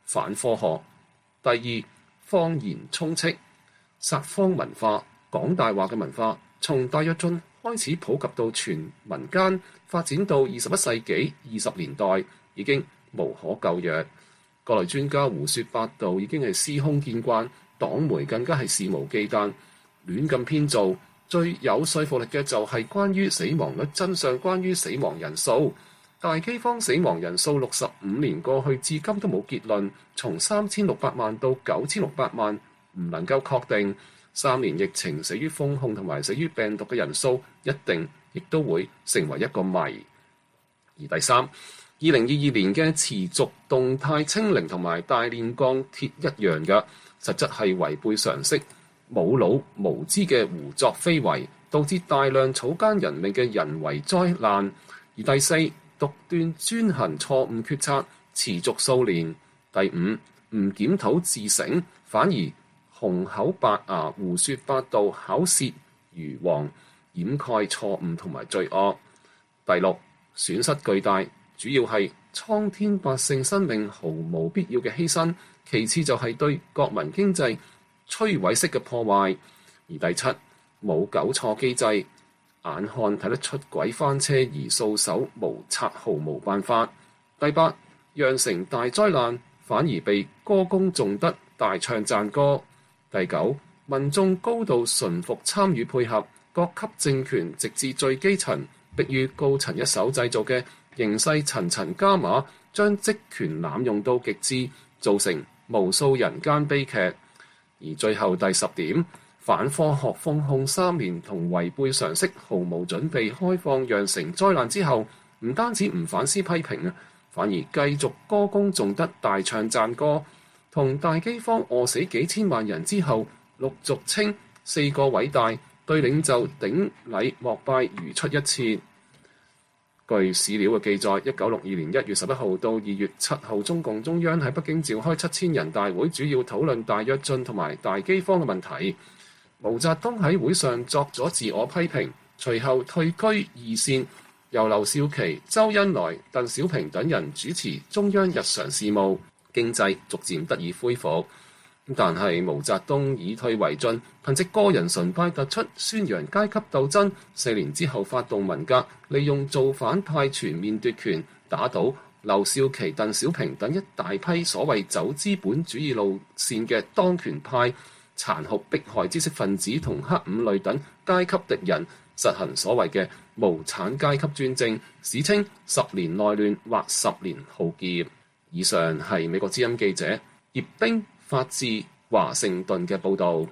反科學；第二，謊言充斥，撒謊文化、講大話嘅文化，從大躍進開始普及到全民間，發展到二十一世紀二十年代，已經無可救藥。各類專家胡說八道已經係司空見慣，黨媒更加係肆無忌憚，亂咁編造。最有說服力嘅就係關於死亡率真相，關於死亡人數。大饑荒死亡人數六十五年過去，至今都冇結論，從三千六百萬到九千六百萬，唔能夠確定。三年疫情死於封控同埋死於病毒嘅人數，一定亦都會成為一個謎。而第三，二零二二年嘅持續動態清零同埋大煉鋼鐵一樣嘅，實質係違背常識、冇腦無知嘅胡作非為，導致大量草菅人命嘅人為災難。而第四，獨斷專行錯誤決策持續數年。第五，唔檢討自省，反而紅口白牙胡說八道，巧舌如簧，掩蓋錯誤同埋罪惡。第六，損失巨大，主要係蒼天百姓生命毫無必要嘅犧牲，其次就係對國民經濟摧毀式嘅破壞。而第七，冇糾錯機制，眼看睇得出鬼翻車而掃手無策，毫無辦法。第八，釀成大災難，反而被歌功頌德，大唱讚歌。第九，民眾高度順服參與配合，各級政權直至最基層，迫於高層一手製造嘅形勢層層加碼，將職權濫用到極致，造成無數人間悲劇。而最後第十點，反科學封控三年同違背常識，毫無準備開放釀成災難之後，唔單止唔反思批評啊，反而繼續歌功頌德，大唱讚歌。同大饑荒餓死幾千萬人之後，陸續稱四個偉大，對領袖頂禮膜拜如出一轍。據史料嘅記載，一九六二年一月十一號到二月七號，中共中央喺北京召開七千人大會，主要討論大躍進同埋大饑荒嘅問題。毛澤東喺會上作咗自我批評，隨後退居二線，由劉少奇、周恩來、鄧小平等人主持中央日常事務，經濟逐漸得以恢復。但係毛澤東以退為進，憑藉個人崇拜突出，宣揚階級鬥爭。四年之後發動文革，利用造反派全面奪權，打倒劉少奇、鄧小平等一大批所謂走資本主義路線嘅當權派，殘酷迫害知識分子同黑五類等階級敵人，實行所謂嘅無產階級專政，史稱十年內亂或十年浩劫。以上係美國之音記者葉冰發自華盛頓嘅報導。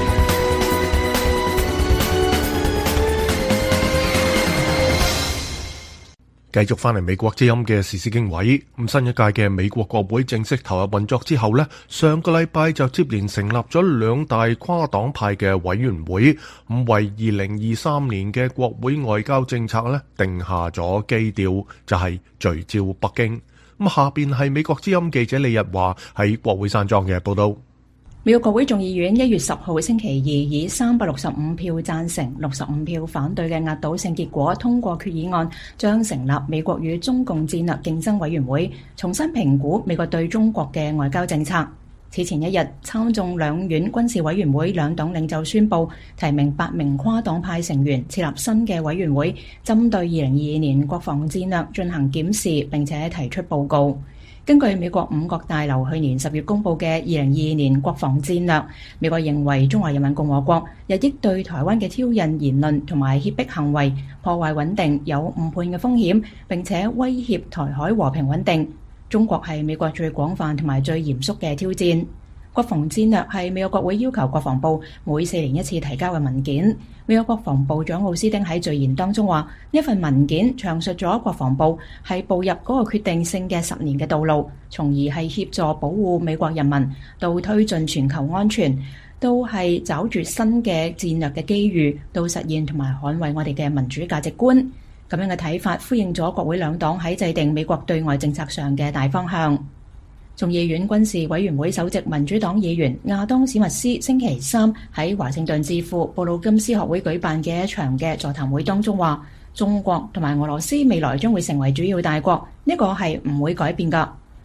繼續翻嚟美國之音嘅時事經緯，咁新一屆嘅美國國會正式投入運作之後呢，上個禮拜就接連成立咗兩大跨黨派嘅委員會，咁為二零二三年嘅國會外交政策呢定下咗基調，就係聚焦北京。咁下邊係美國之音記者李日華喺國會山莊嘅報道。 美國國會眾議院一月十號星期二以三百六十五票贊成、六十五票反對嘅壓倒性結果通過決議案，將成立美國與中共戰略競爭委員會，重新評估美國對中國嘅外交政策。此前一日，參眾兩院軍事委員會兩黨領袖宣布提名八名跨黨派成員，設立新嘅委員會，針對二零二二年國防戰略進行檢視，並且提出報告。根據美國五角大樓去年十月公布嘅二零二二年國防戰略，美國認為中華人民共和國日益對台灣嘅挑釁言論同埋脅迫行為破壞穩定，有誤判嘅風險，並且威脅台海和平穩定。中國係美國最廣泛同埋最嚴肅嘅挑戰。國防戰略係美國國會要求國防部每四年一次提交嘅文件。美國國防部長奧斯汀喺序言當中話，呢份文件詳述咗國防部係步入嗰個決定性嘅十年嘅道路，從而係協助保護美國人民，到推進全球安全，都係找住新嘅戰略嘅機遇，到實現同埋捍衛我哋嘅民主價值觀。咁樣嘅睇法呼應咗國會兩黨喺制定美國對外政策上嘅大方向。眾議院軍事委員會首席民主黨議員亞當史密斯星期三喺華盛頓智庫布魯金斯學會舉辦嘅一場嘅座談會當中話，中國同埋俄羅斯未來將會成為主要大國，呢個係唔會改變㗎。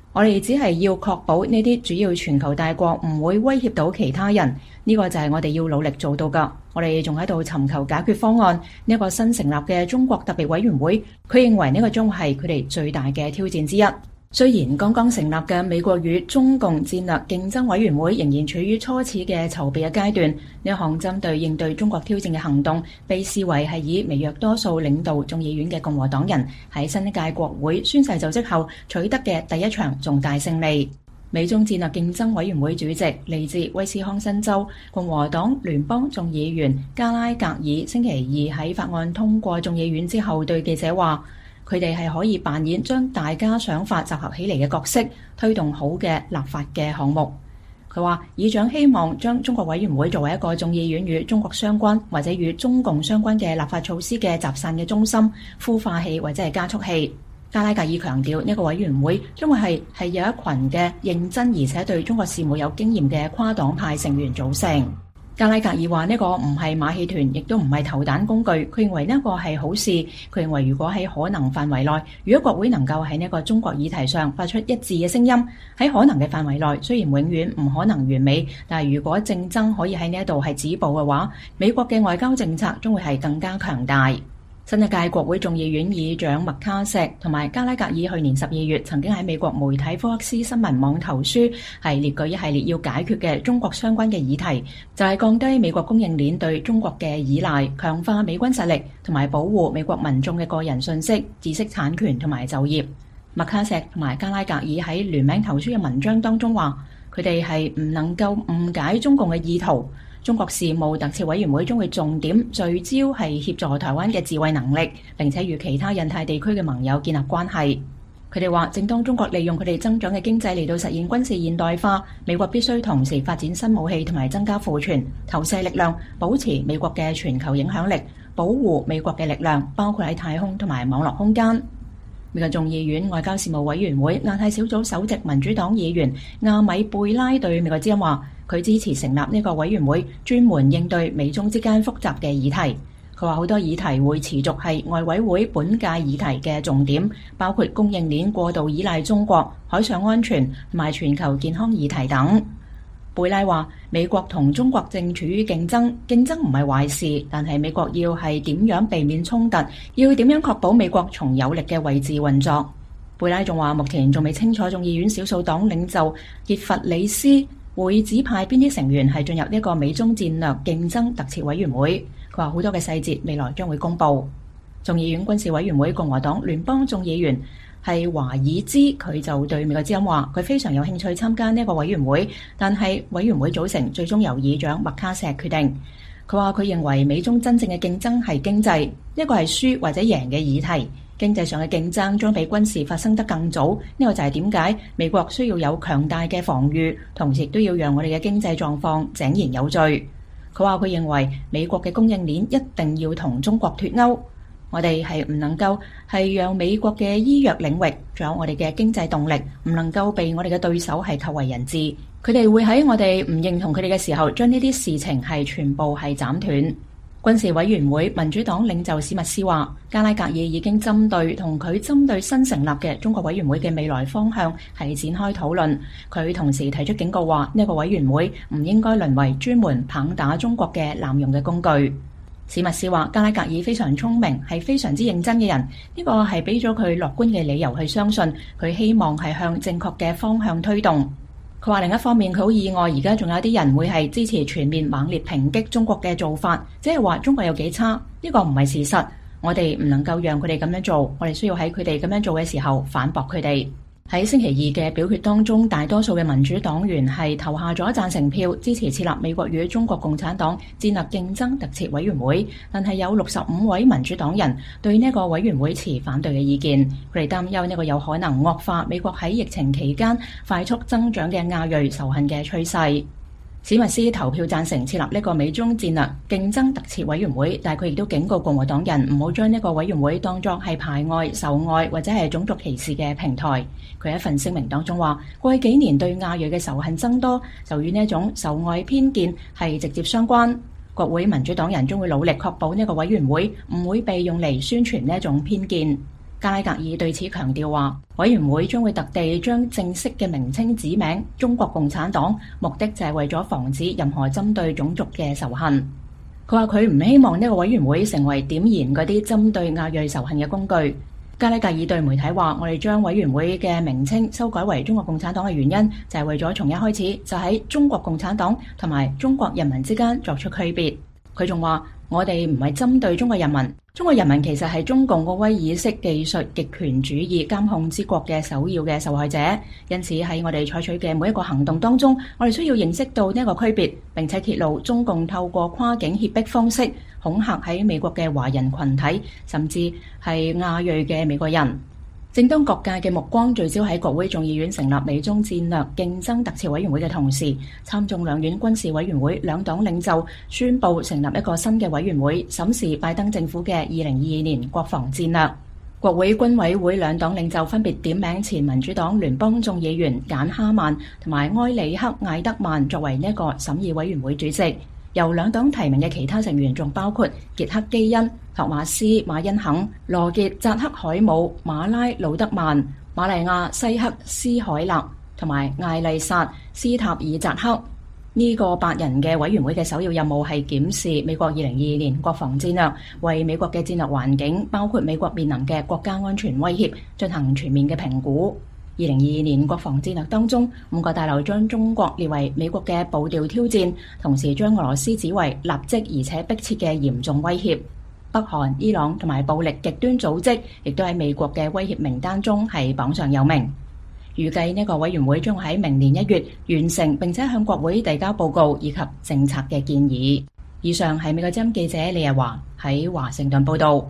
我哋只係要確保呢啲主要全球大國唔會威脅到其他人，呢個就係我哋要努力做到㗎。我哋仲喺度尋求解決方案。呢一個新成立嘅中國特別委員會，佢認為呢個將係佢哋最大嘅挑戰之一。雖然剛剛成立嘅美國與中共戰略競爭委員會仍然處於初始嘅籌備嘅階段，呢一項針對應對中國挑戰嘅行動，被視為係以微弱多數領導眾議院嘅共和黨人喺新一屆國會宣誓就職後取得嘅第一場重大勝利。美中戰略競爭委員會主席嚟自威斯康辛州共和黨聯邦眾議員加拉格爾星期二喺法案通過眾議院之後對記者話，佢哋係可以扮演將大家想法集合起嚟嘅角色，推動好嘅立法嘅項目。佢話議長希望將中國委員會作為一個眾議院與中國相關或者與中共相關嘅立法措施嘅集散嘅中心、孵化器或者係加速器。加拉格爾強調呢個委員會將會係係有一群嘅認真而且對中國事務有經驗嘅跨黨派成員組成。加拉格爾話呢個唔係馬戲團，亦都唔係投彈工具。佢認為呢個係好事。佢認為如果喺可能範圍內，如果國會能夠喺呢個中國議題上發出一致嘅聲音，喺可能嘅範圍內，雖然永遠唔可能完美，但係如果競爭可以喺呢一度係止步嘅話，美國嘅外交政策將會係更加強大。新一屆國會眾議院議長麥卡錫同埋加拉格爾去年十二月曾經喺美國媒體福克斯新聞網投書，係列舉一系列要解決嘅中國相關嘅議題，就係降低美國供應鏈對中國嘅依賴，強化美軍實力，同埋保護美國民眾嘅個人信息、知識產權同埋就業。麥卡錫同埋加拉格爾喺聯名投書嘅文章當中話，佢哋係唔能夠誤解中共嘅意圖。中國事務特設委員會將會重點聚焦係協助台灣嘅自衛能力，並且與其他印太地區嘅盟友建立關係。佢哋話，正當中國利用佢哋增長嘅經濟嚟到實現軍事現代化，美國必須同時發展新武器同埋增加庫存，投射力量，保持美國嘅全球影響力，保護美國嘅力量，包括喺太空同埋網絡空間。美國眾議院外交事務委員會亞太小組首席民主黨議員亞米貝拉對美國之音話，佢支持成立呢個委員會，專門應對美中之間複雜嘅議題。佢話好多議題會持續係外委會本屆議題嘅重點，包括供應鏈過度依賴中國、海上安全同埋全球健康議題等。貝拉話，美國同中國正處於競爭，競爭唔係壞事，但係美國要係點樣避免衝突，要點樣確保美國從有力嘅位置運作。貝拉仲話，目前仲未清楚眾議院少數黨領袖傑弗里斯會指派邊啲成員係進入呢個美中戰略競爭特設委員會。佢話好多嘅細節未來將會公布。眾議院軍事委員會共和黨聯邦眾議員係華爾茲，佢就對美國之音話，佢非常有興趣參加呢一個委員會，但係委員會組成最終由議長麥卡錫決定。佢話佢認為美中真正嘅競爭係經濟，一個係輸或者贏嘅議題。經濟上嘅競爭將比軍事發生得更早，呢個就係點解美國需要有強大嘅防禦，同時亦都要讓我哋嘅經濟狀況井然有序。佢話佢認為美國嘅供應鏈一定要同中國脫鈎，我哋係唔能夠係讓美國嘅醫藥領域，仲有我哋嘅經濟動力，唔能夠被我哋嘅對手係扣為人質。佢哋會喺我哋唔認同佢哋嘅時候，將呢啲事情係全部係斬斷。軍事委員會民主黨領袖史密斯話，加拉格爾已經針對同佢針對新成立嘅中國委員會嘅未來方向係展開討論。佢同時提出警告話，呢個委員會唔應該淪為專門棒打中國嘅濫用嘅工具。史密斯話，加拉格爾非常聰明，係非常之認真嘅人，呢個係俾咗佢樂觀嘅理由去相信佢希望係向正確嘅方向推動。佢話另一方面，佢好意外，而家仲有啲人會係支持全面猛烈抨擊中國嘅做法，即係話中國有幾差，呢個唔係事實。我哋唔能夠讓佢哋咁樣做，我哋需要喺佢哋咁樣做嘅時候反駁佢哋。喺星期二嘅表決當中，大多數嘅民主黨員係投下咗贊成票，支持設立美國與中國共產黨戰略競爭特設委員會。但係有六十五位民主黨人對呢個委員會持反對嘅意見，佢哋擔憂呢個有可能惡化美國喺疫情期間快速增長嘅亞裔仇恨嘅趨勢。史密斯投票贊成設立呢個美中戰略競爭特設委員會，但係佢亦都警告共和黨人唔好將呢個委員會當作係排外、仇外或者係種族歧視嘅平台。佢喺一份聲明當中話，過去幾年對亞裔嘅仇恨增多，就與呢一種仇外偏見係直接相關。國會民主黨人將會努力確保呢個委員會唔會被用嚟宣傳呢一種偏見。 加拉格爾對此強調話，委員會將會特地將正式嘅名稱指名中國共產黨，目的就係為咗防止任何針對種族嘅仇恨。佢話佢唔希望呢個委員會成為點燃嗰啲針對亞裔仇恨嘅工具。加拉格爾對媒體話，我哋將委員會嘅名稱修改為中國共產黨嘅原因，就係為咗從一開始就喺中國共產黨同埋中國人民之間作出區別。佢仲話，我哋唔係針對中國人民，中國人民其實係中共個威爾式技術極權主義監控之國嘅首要嘅受害者。因此喺我哋採取嘅每一個行動當中，我哋需要認識到呢一個區別，並且揭露中共透過跨境脅迫方式恐嚇喺美國嘅華人群體，甚至係亞裔嘅美國人。正當各界嘅目光聚焦喺國會眾議院成立美中戰略競爭特設委員會嘅同時，參眾兩院軍事委員會兩黨領袖宣布成立一個新嘅委員會，審視拜登政府嘅二零二二年國防戰略。國會軍委會兩黨領袖分別點名前民主黨聯邦眾議員簡哈曼同埋埃里克艾德曼作為呢一個審議委員會主席。由兩黨提名嘅其他成員仲包括傑克基恩、托馬斯馬恩肯、羅傑扎克海姆、馬拉魯德曼、瑪麗亞西克斯海勒同埋艾麗薩斯塔爾扎克。呢、這個八人嘅委員會嘅首要任務係檢視美國二零二二年國防戰略，為美國嘅戰略環境，包括美國面臨嘅國家安全威脅，進行全面嘅評估。二零二二年國防戰略當中，五個大樓將中國列為美國嘅步調挑戰，同時將俄羅斯指為立即而且迫切嘅嚴重威脅。北韓、伊朗同埋暴力極端組織亦都喺美國嘅威脅名單中係榜上有名。預計呢個委員會將喺明年一月完成，並且向國會遞交報告以及政策嘅建議。以上係美國之音記者李日華喺華盛頓報導。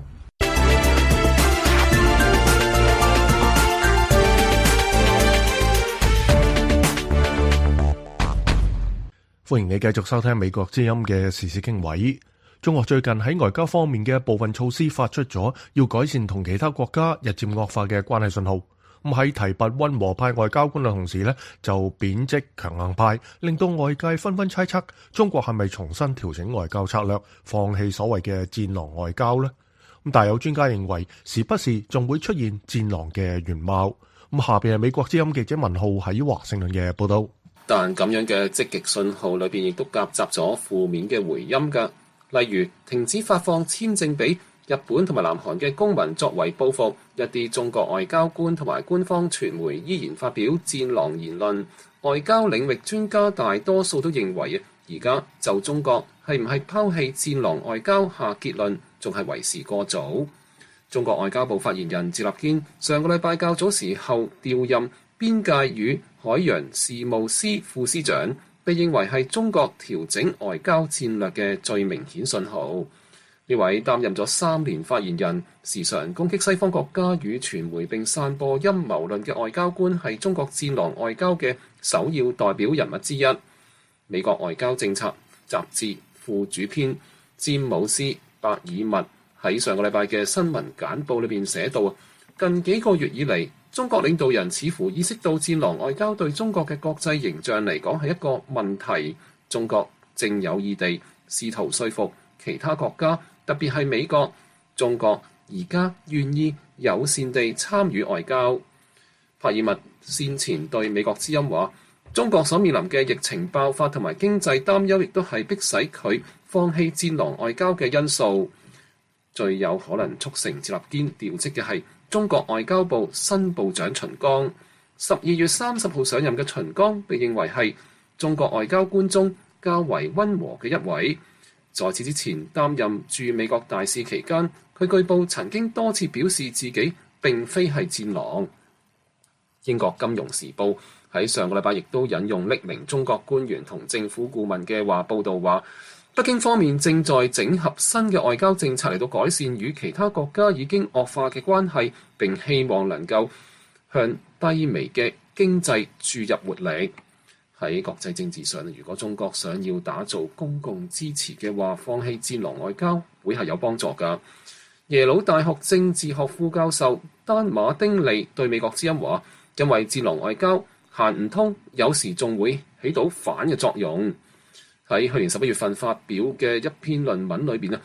歡迎你繼續收聽美國之音嘅時事經緯。中國最近喺外交方面嘅部分措施發出咗要改善同其他國家日漸惡化嘅關係信號。咁喺提拔溫和派外交官嘅同時呢，就貶斥強硬派，令到外界紛紛猜測中國係咪重新調整外交策略，放棄所謂嘅戰狼外交呢？咁但有專家認為，時不時仲會出現戰狼嘅原貌。咁下邊係美國之音記者文浩喺華盛頓嘅報道。 但咁樣嘅積極信號裏邊亦都夾雜咗負面嘅回音㗎，例如停止發放簽證俾日本同埋南韓嘅公民作為報復，一啲中國外交官同埋官方傳媒依然發表戰狼言論。外交領域專家大多數都認為啊，而家就中國係唔係拋棄戰狼外交下結論，仲係為時過早。中國外交部發言人趙立堅上個禮拜較早時候調任邊界與海洋事務司副司長，被認為係中國調整外交戰略嘅最明顯信號。呢位擔任咗三年發言人，時常攻擊西方國家與傳媒並散播陰謀論嘅外交官，係中國戰狼外交嘅首要代表人物之一。美國外交政策雜誌副主編詹姆斯·伯爾密喺上個禮拜嘅新聞簡報裏邊寫道，近幾個月以嚟，中國領導人似乎意識到戰狼外交對中國嘅國際形象嚟講係一個問題，中國正有意地試圖說服其他國家，特別係美國，中國而家願意友善地參與外交。帕爾密先前對美國之音話，中國所面臨嘅疫情爆發同埋經濟擔憂，亦都係迫使佢放棄戰狼外交嘅因素。最有可能促成趙立堅調職嘅係中國外交部新部長秦剛。十二月三十號上任嘅秦剛被認為係中國外交官中較為溫和嘅一位。在此之前擔任駐美國大使期間，佢據報曾經多次表示自己並非係戰狼。英國金融時報喺上個禮拜亦都引用匿名中國官員同政府顧問嘅話報道話，北京方面正在整合新嘅外交政策嚟到改善與其他國家已經惡化嘅關係，並希望能夠向低微嘅經濟注入活力。喺國際政治上，如果中國想要打造公共支持嘅話，放棄戰狼外交會係有幫助㗎。耶魯大學政治學副教授丹馬丁利對美國之音話，因為戰狼外交行唔通，有時仲會起到反嘅作用。喺去年十一月份發表嘅一篇論文裏邊啊，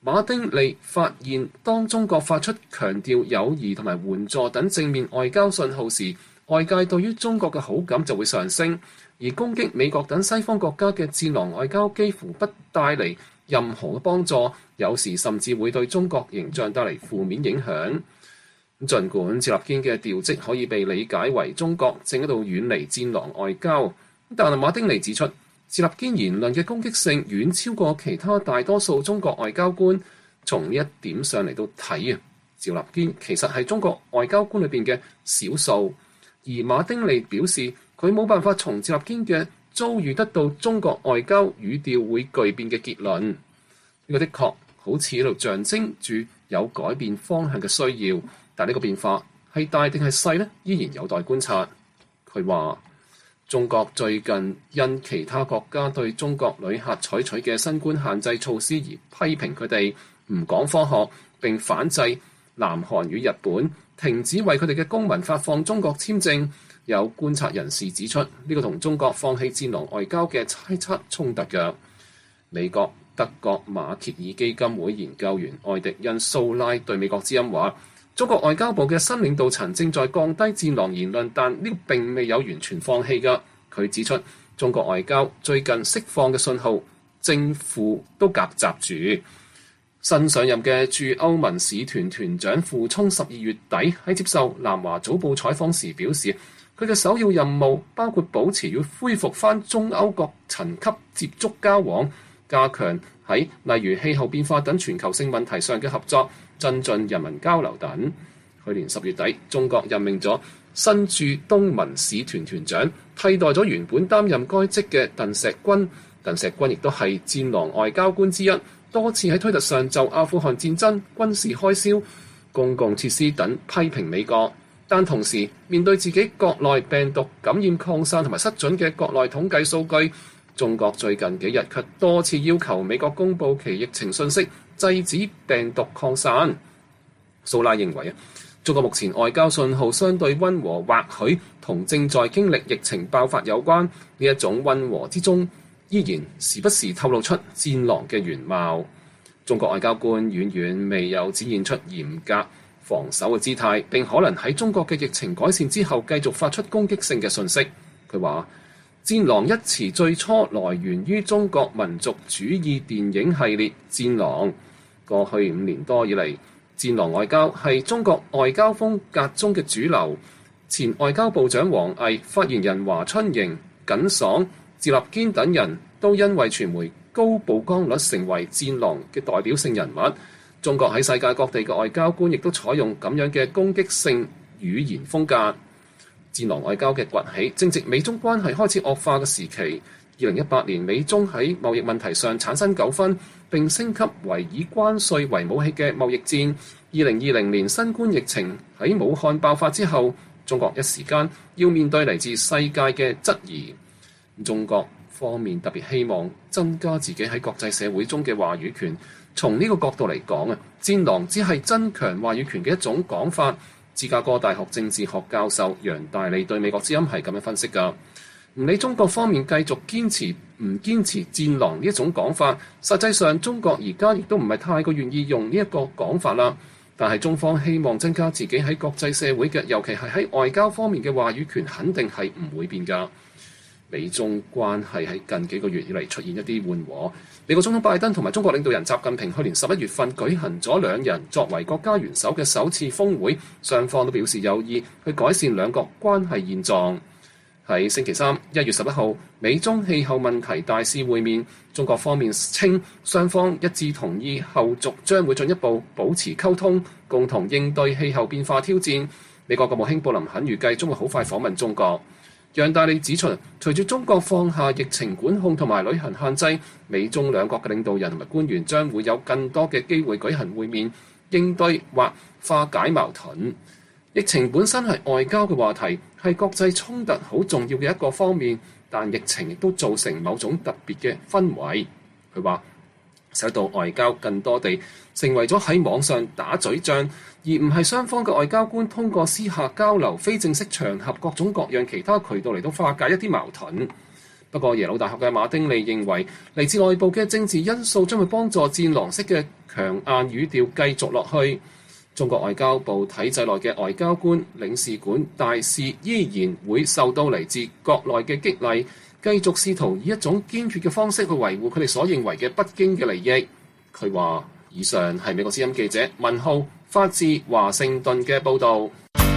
馬丁利發現，當中國發出強調友誼同埋援助等正面外交信號時，外界對於中國嘅好感就會上升，而攻擊美國等西方國家嘅戰狼外交幾乎不帶嚟任何嘅幫助，有時甚至會對中國形象帶嚟負面影響。儘管趙立堅嘅調職可以被理解為中國正喺度遠離戰狼外交，但係馬丁尼指出，趙立堅言論嘅攻擊性遠超過其他大多數中國外交官。從呢一點上嚟到睇啊，趙立堅其實係中國外交官裏邊嘅少數，而馬丁利表示佢冇辦法從趙立堅嘅遭遇得到中國外交語調會巨變嘅結論。呢、這個的確好似喺度象徵住有改變方向嘅需要，但呢個變化係大定係細呢？依然有待觀察。佢話中國最近因其他國家對中國旅客採取嘅新冠限制措施而批評佢哋唔講科學，並反制南韓與日本停止為佢哋嘅公民發放中國簽證。有觀察人士指出，呢、這個同中國放棄戰狼外交嘅猜測衝突嘅。美國德國馬歇爾基金會研究員愛迪恩蘇拉對美國之音話，中國外交部嘅新領導層正在降低戰狼言論，但呢個並未有完全放棄嘅。佢指出，中國外交最近釋放嘅信號正負都夾雜住。新上任嘅駐歐盟使團團長傅聰十二月底喺接受南華早報採訪時表示，佢嘅首要任務包括保持與恢復返中歐各層級接觸交往，加強喺例如氣候變化等全球性問題上嘅合作，增進人民交流等。去年十月底，中國任命咗新駐東盟使團團長，替代咗原本擔任該職嘅鄧石軍。鄧石軍亦都係戰狼外交官之一，多次喺推特上就阿富汗戰爭、軍事開銷、公共設施等批評美國，但同時面對自己國內病毒感染擴散同埋失準嘅國內統計數據，中國最近幾日卻多次要求美國公佈其疫情信息，制止病毒擴散。蘇拉認為啊，中國目前外交信號相對溫和，或許同正在經歷疫情爆發有關。呢一種溫和之中，依然時不時透露出戰狼嘅原貌。中國外交官遠遠未有展現出嚴格防守嘅姿態，並可能喺中國嘅疫情改善之後繼續發出攻擊性嘅訊息。佢話：戰狼一詞最初來源於中國民族主義電影系列《戰狼》。過去五年多以嚟，戰狼外交係中國外交風格中嘅主流。前外交部長王毅、發言人華春瑩、耿爽、趙立堅等人都因為傳媒高曝光率成為戰狼嘅代表性人物。中國喺世界各地嘅外交官亦都採用咁樣嘅攻擊性語言風格。戰狼外交嘅崛起正值美中關係開始惡化嘅時期。二零一八年美中喺貿易問題上產生糾紛，並升級為以關稅為武器嘅貿易戰。二零二零年新冠疫情喺武漢爆發之後，中國一時間要面對嚟自世界嘅質疑。中國方面特別希望增加自己喺國際社會中嘅話語權。從呢個角度嚟講啊，戰狼只係增強話語權嘅一種講法。芝加哥大學政治學教授楊大利對美國之音係咁樣分析㗎。唔理中國方面繼續堅持唔堅持戰狼呢一種講法，實際上中國而家亦都唔係太過願意用呢一個講法啦。但係中方希望增加自己喺國際社會嘅，尤其係喺外交方面嘅話語權，肯定係唔會變㗎。美中關係喺近幾個月以嚟出現一啲緩和。美國總統拜登同埋中國領導人習近平去年十一月份舉行咗兩人作為國家元首嘅首次峰會，雙方都表示有意去改善兩國關係現狀。喺星期三一月十一號，美中氣候問題大使會面，中國方面稱雙方一致同意後續將會進一步保持溝通，共同應對氣候變化挑戰。美國國務卿布林肯預計將會好快訪問中國。楊大利指出，隨住中國放下疫情管控同埋旅行限制，美中兩國嘅領導人同埋官員將會有更多嘅機會舉行會面，應對或化解矛盾。疫情本身係外交嘅話題，係國際衝突好重要嘅一個方面，但疫情亦都造成某種特別嘅氛圍。佢話使到外交更多地成為咗喺網上打嘴仗，而唔係雙方嘅外交官通過私下交流、非正式場合、各種各樣其他渠道嚟到化解一啲矛盾。 不過耶魯大學嘅馬丁利認為，嚟自內部嘅政治因素將會幫助戰狼式嘅強硬語調繼續落去。中國外交部體制內嘅外交官、領事館、大使依然會受到嚟自國內嘅激勵，繼續試圖以一種堅決嘅方式去維護佢哋所認為嘅北京嘅利益。佢話：以上係美國之音記者文浩發自華盛頓嘅報導。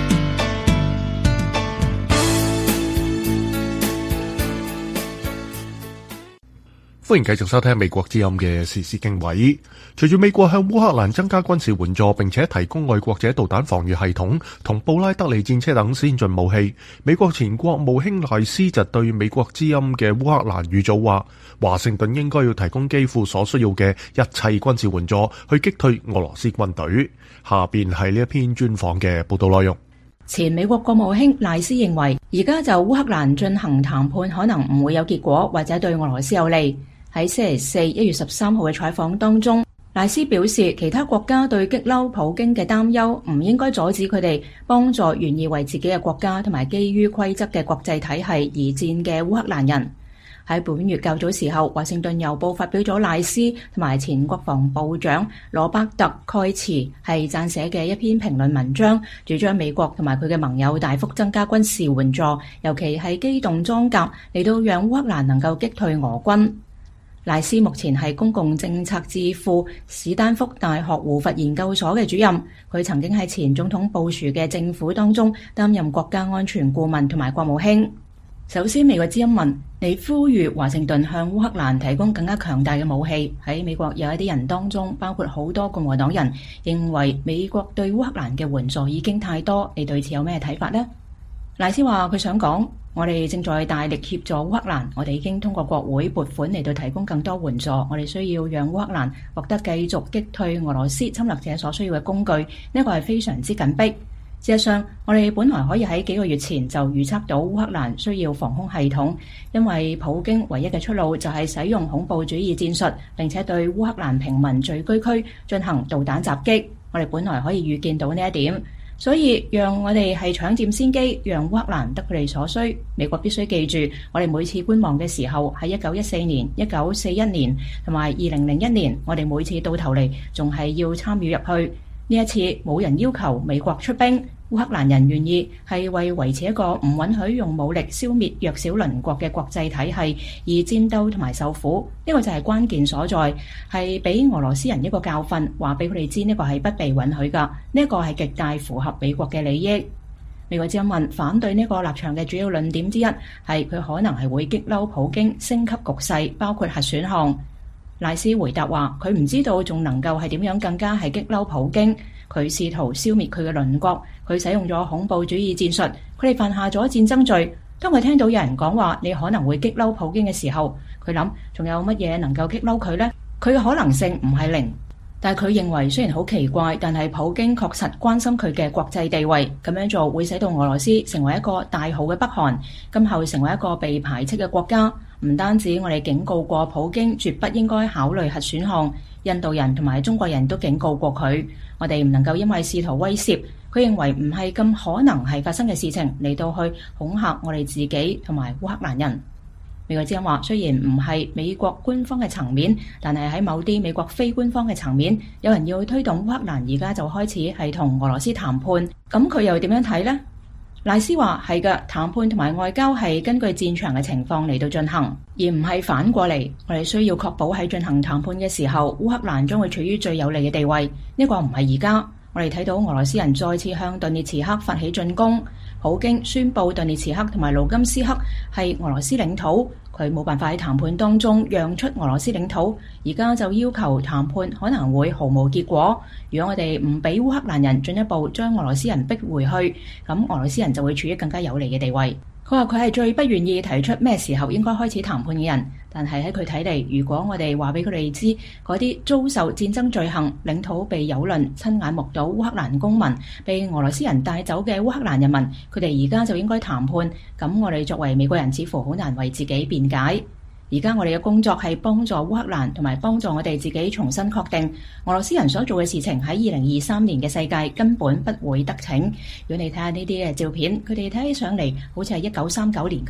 歡迎繼續收聽美國之音嘅時事經緯。隨住美國向烏克蘭增加軍事援助，並且提供愛國者導彈防禦系統同布拉德利戰車等先進武器，美國前國務卿賴斯就對美國之音嘅烏克蘭語組話，華盛頓應該要提供基輔所需要嘅一切軍事援助，去擊退俄羅斯軍隊。下邊係呢一篇專訪嘅報道內容。 前美國國務卿賴斯認為，而家就烏克蘭進行談判可能唔會有結果，或者對俄羅斯有利。喺星期四一月十三號嘅採訪當中，賴斯表示，其他國家對激嬲普京嘅擔憂唔應該阻止佢哋幫助願意為自己嘅國家同埋基於規則嘅國際體系而戰嘅烏克蘭人。喺本月較早時候，華盛頓郵報發表咗賴斯同埋前國防部長羅伯特蓋茨係撰寫嘅一篇評論文章，主張美國同埋佢嘅盟友大幅增加軍事援助，尤其係機動裝甲，嚟到讓烏克蘭能夠擊退俄軍。賴斯目前係公共政策智庫史丹福大學胡佛研究所嘅主任，佢曾經喺前總統布殊嘅政府當中擔任國家安全顧問同埋國務卿。首先，美國之音問你呼籲華盛頓向烏克蘭提供更加強大嘅武器。喺美國有一啲人當中，包括好多共和黨人，認為美國對烏克蘭嘅援助已經太多，你對此有咩睇法呢？賴斯話佢想講，我哋正在大力協助烏克蘭，我哋已經通過國會撥款嚟到提供更多援助，我哋需要讓烏克蘭獲得繼續擊退俄羅斯侵略者所需要嘅工具，呢個係非常之緊迫。事實上，我哋本來可以喺幾個月前就預測到烏克蘭需要防空系統，因為普京唯一嘅出路就係使用恐怖主義戰術，並且對烏克蘭平民聚居區進行導彈襲擊。我哋本來可以預見到呢一點。所以，讓我哋係搶佔先機，讓烏克蘭得佢哋所需。美國必須記住，我哋每次觀望嘅時候，喺一九一四年、一九四一年同埋二零零一年，我哋每次到頭嚟仲係要參與入去。呢一次冇人要求美國出兵，烏克蘭人願意係為維持一個唔允許用武力消滅弱小鄰國嘅國際體系而戰鬥同埋受苦。呢個就係關鍵所在，係俾俄羅斯人一個教訓，話俾佢哋知呢個係不被允許㗎。呢個係極大符合美國嘅利益。美國之音問反對呢個立場嘅主要論點之一係佢可能係會激嬲普京，升級局勢，包括核選項。賴斯回答話：佢唔知道仲能夠係點樣更加係激嬲普京。佢試圖消滅佢嘅鄰國，佢使用咗恐怖主義戰術，佢哋犯下咗戰爭罪。當佢聽到有人講話你可能會激嬲普京嘅時候，佢諗仲有乜嘢能夠激嬲佢呢？佢嘅可能性唔係零，但係佢認為雖然好奇怪，但係普京確實關心佢嘅國際地位。咁樣做會使到俄羅斯成為一個大好嘅北韓，今後成為一個被排斥嘅國家。唔單止我哋警告過普京絕不應該考慮核選項，印度人同埋中國人都警告過佢。我哋唔能夠因為試圖威脅佢認為唔係咁可能係發生嘅事情嚟到去恐嚇我哋自己同埋烏克蘭人。美國之音話，雖然唔係美國官方嘅層面，但係喺某啲美國非官方嘅層面，有人要推動烏克蘭而家就開始係同俄羅斯談判。咁佢又點樣睇呢？賴斯話係嘅，談判同埋外交係根據戰場嘅情況嚟到進行，而唔係反過嚟。我哋需要確保喺進行談判嘅時候，烏克蘭將會處於最有利嘅地位。呢個唔係而家。我哋睇到俄羅斯人再次向頓涅茨克發起進攻，普京宣布頓涅茨克同埋盧甘斯克係俄羅斯領土，佢冇辦法喺談判當中讓出俄羅斯領土，而家就要求談判可能會毫無結果。如果我哋唔俾烏克蘭人進一步將俄羅斯人逼回去，咁俄羅斯人就會處於更加有利嘅地位。佢話佢係最不願意提出咩時候應該開始談判嘅人，但係喺佢睇嚟，如果我哋話俾佢哋知嗰啲遭受戰爭罪行、領土被蹂躪、親眼目睹烏克蘭公民被俄羅斯人帶走嘅烏克蘭人民，佢哋而家就應該談判，咁我哋作為美國人似乎好難為自己辯解。而家我哋嘅工作係幫助烏克蘭同埋幫助我哋自己重新確定俄羅斯人所做嘅事情喺二零二三年嘅世界根本不會得逞。如果你睇下呢啲嘅照片，佢哋睇起上嚟好似係一九三九年㗎。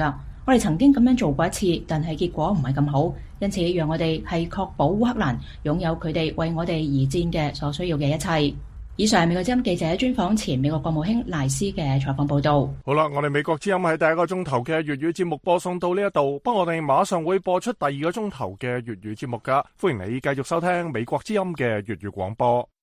我哋曾經咁樣做過一次，但係結果唔係咁好，因此讓我哋係確保烏克蘭擁有佢哋為我哋而戰嘅所需要嘅一切。以上係美國之音記者專訪前美國國務卿賴斯嘅採訪報道。 好啦，我哋美國之音喺第一個鐘頭嘅粵語節目播送到呢一度，不過我哋馬上會播出第二個鐘頭嘅粵語節目噶，歡迎你繼續收聽美國之音嘅粵語廣播。